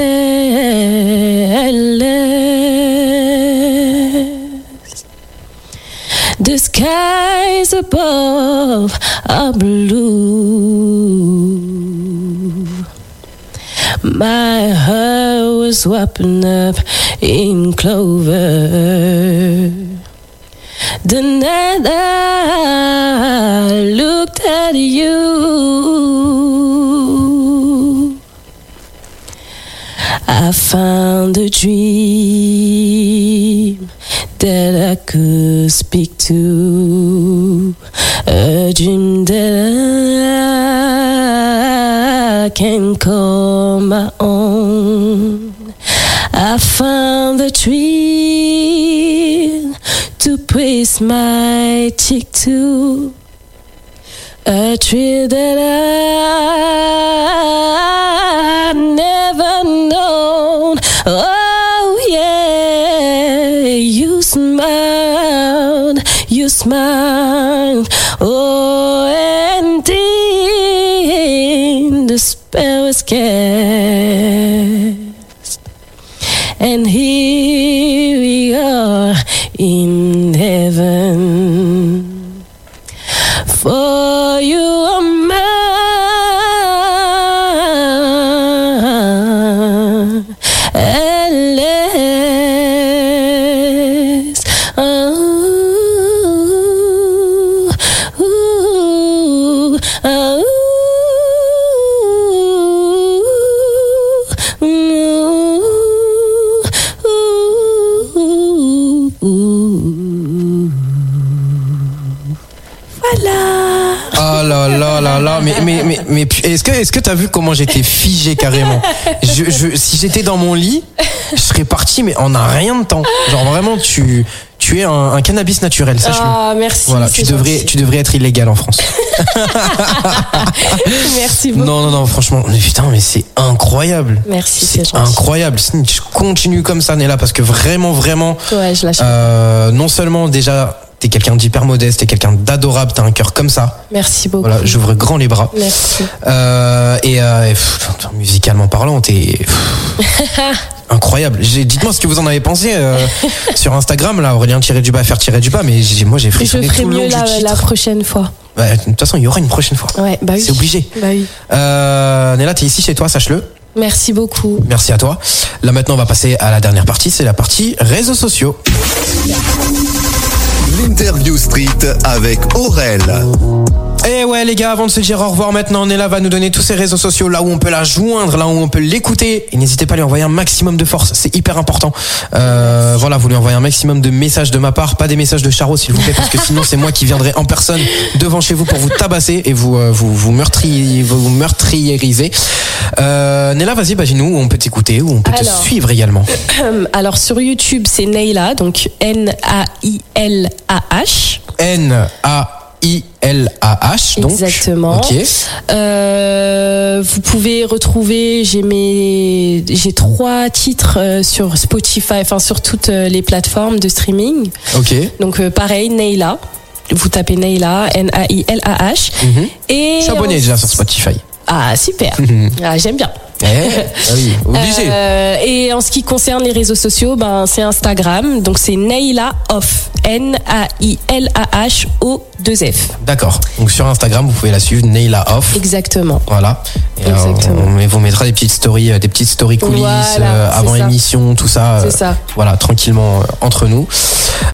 the skies above are blue. My heart was wrapping up in clover. The night I looked at you, I found a dream that I could speak to, a dream that I can call my own. I found a tree to place my cheek to, a tree that I've never known. Oh yeah, you smiled, oh, and then the spell was cast, and here we are in heaven, for you are mine at last. Mais est-ce que t'as vu comment j'étais figé carrément? Si j'étais dans mon lit, je serais parti, mais en un rien de temps. Genre vraiment, tu es un cannabis naturel, sache-le. Ah, merci. Voilà, tu devrais être illégal en France. Merci beaucoup. Non, franchement, mais putain, mais c'est incroyable. Merci, c'est incroyable. Je continue comme ça, Nella, parce que vraiment, ouais, je lâche. non seulement déjà, t'es quelqu'un d'hyper modeste, t'es quelqu'un d'adorable, t'as un cœur comme ça. Merci beaucoup. Voilà, j'ouvre grand les bras. Merci. Musicalement parlant, t'es Incroyable. Dites-moi ce que vous en avez pensé sur Instagram, là, Aurélien _, faire _, mais moi j'ai frissonné Je ferai tout le long mieux du titre. la prochaine fois. Ouais, de toute façon, il y aura une prochaine fois. Ouais, bah oui. C'est obligé. Bah oui. Néla, t'es ici chez toi, sache-le. Merci beaucoup. Merci à toi. Là maintenant, on va passer à la dernière partie, c'est la partie réseaux sociaux. L'interview street avec Aurel. Et ouais les gars, avant de se dire au revoir maintenant, Néla va nous donner tous ses réseaux sociaux, là où on peut la joindre, là où on peut l'écouter. Et n'hésitez pas à lui envoyer un maximum de force, c'est hyper important. Voilà, vous lui envoyez un maximum de messages de ma part, pas des messages de Charo s'il vous plaît, parce que sinon c'est moi qui viendrai en personne devant chez vous pour vous tabasser et vous meurtriériser. Néla, vas-y, dis-nous où on peut t'écouter, où on peut te suivre également. Alors sur YouTube c'est Nailah, donc Nailah. Nailah, donc. Exactement. Ok. Vous pouvez retrouver, j'ai 3 titres sur Spotify, enfin sur toutes les plateformes de streaming. Ok. Donc pareil, Nailah. Vous tapez Nailah, Nailah. Et je suis abonné déjà sur Spotify. Ah super. J'aime bien. Oui, obligé. Et en ce qui concerne les réseaux sociaux, c'est Instagram, donc c'est Nailah Off, NAILAHO2F. D'accord. Donc sur Instagram, vous pouvez la suivre, Nailah Off. Exactement. Voilà. Et exactement. on vous mettra des petites stories coulisses, Voilà, avant ça. émission, tout ça. C'est ça. Voilà, tranquillement entre nous.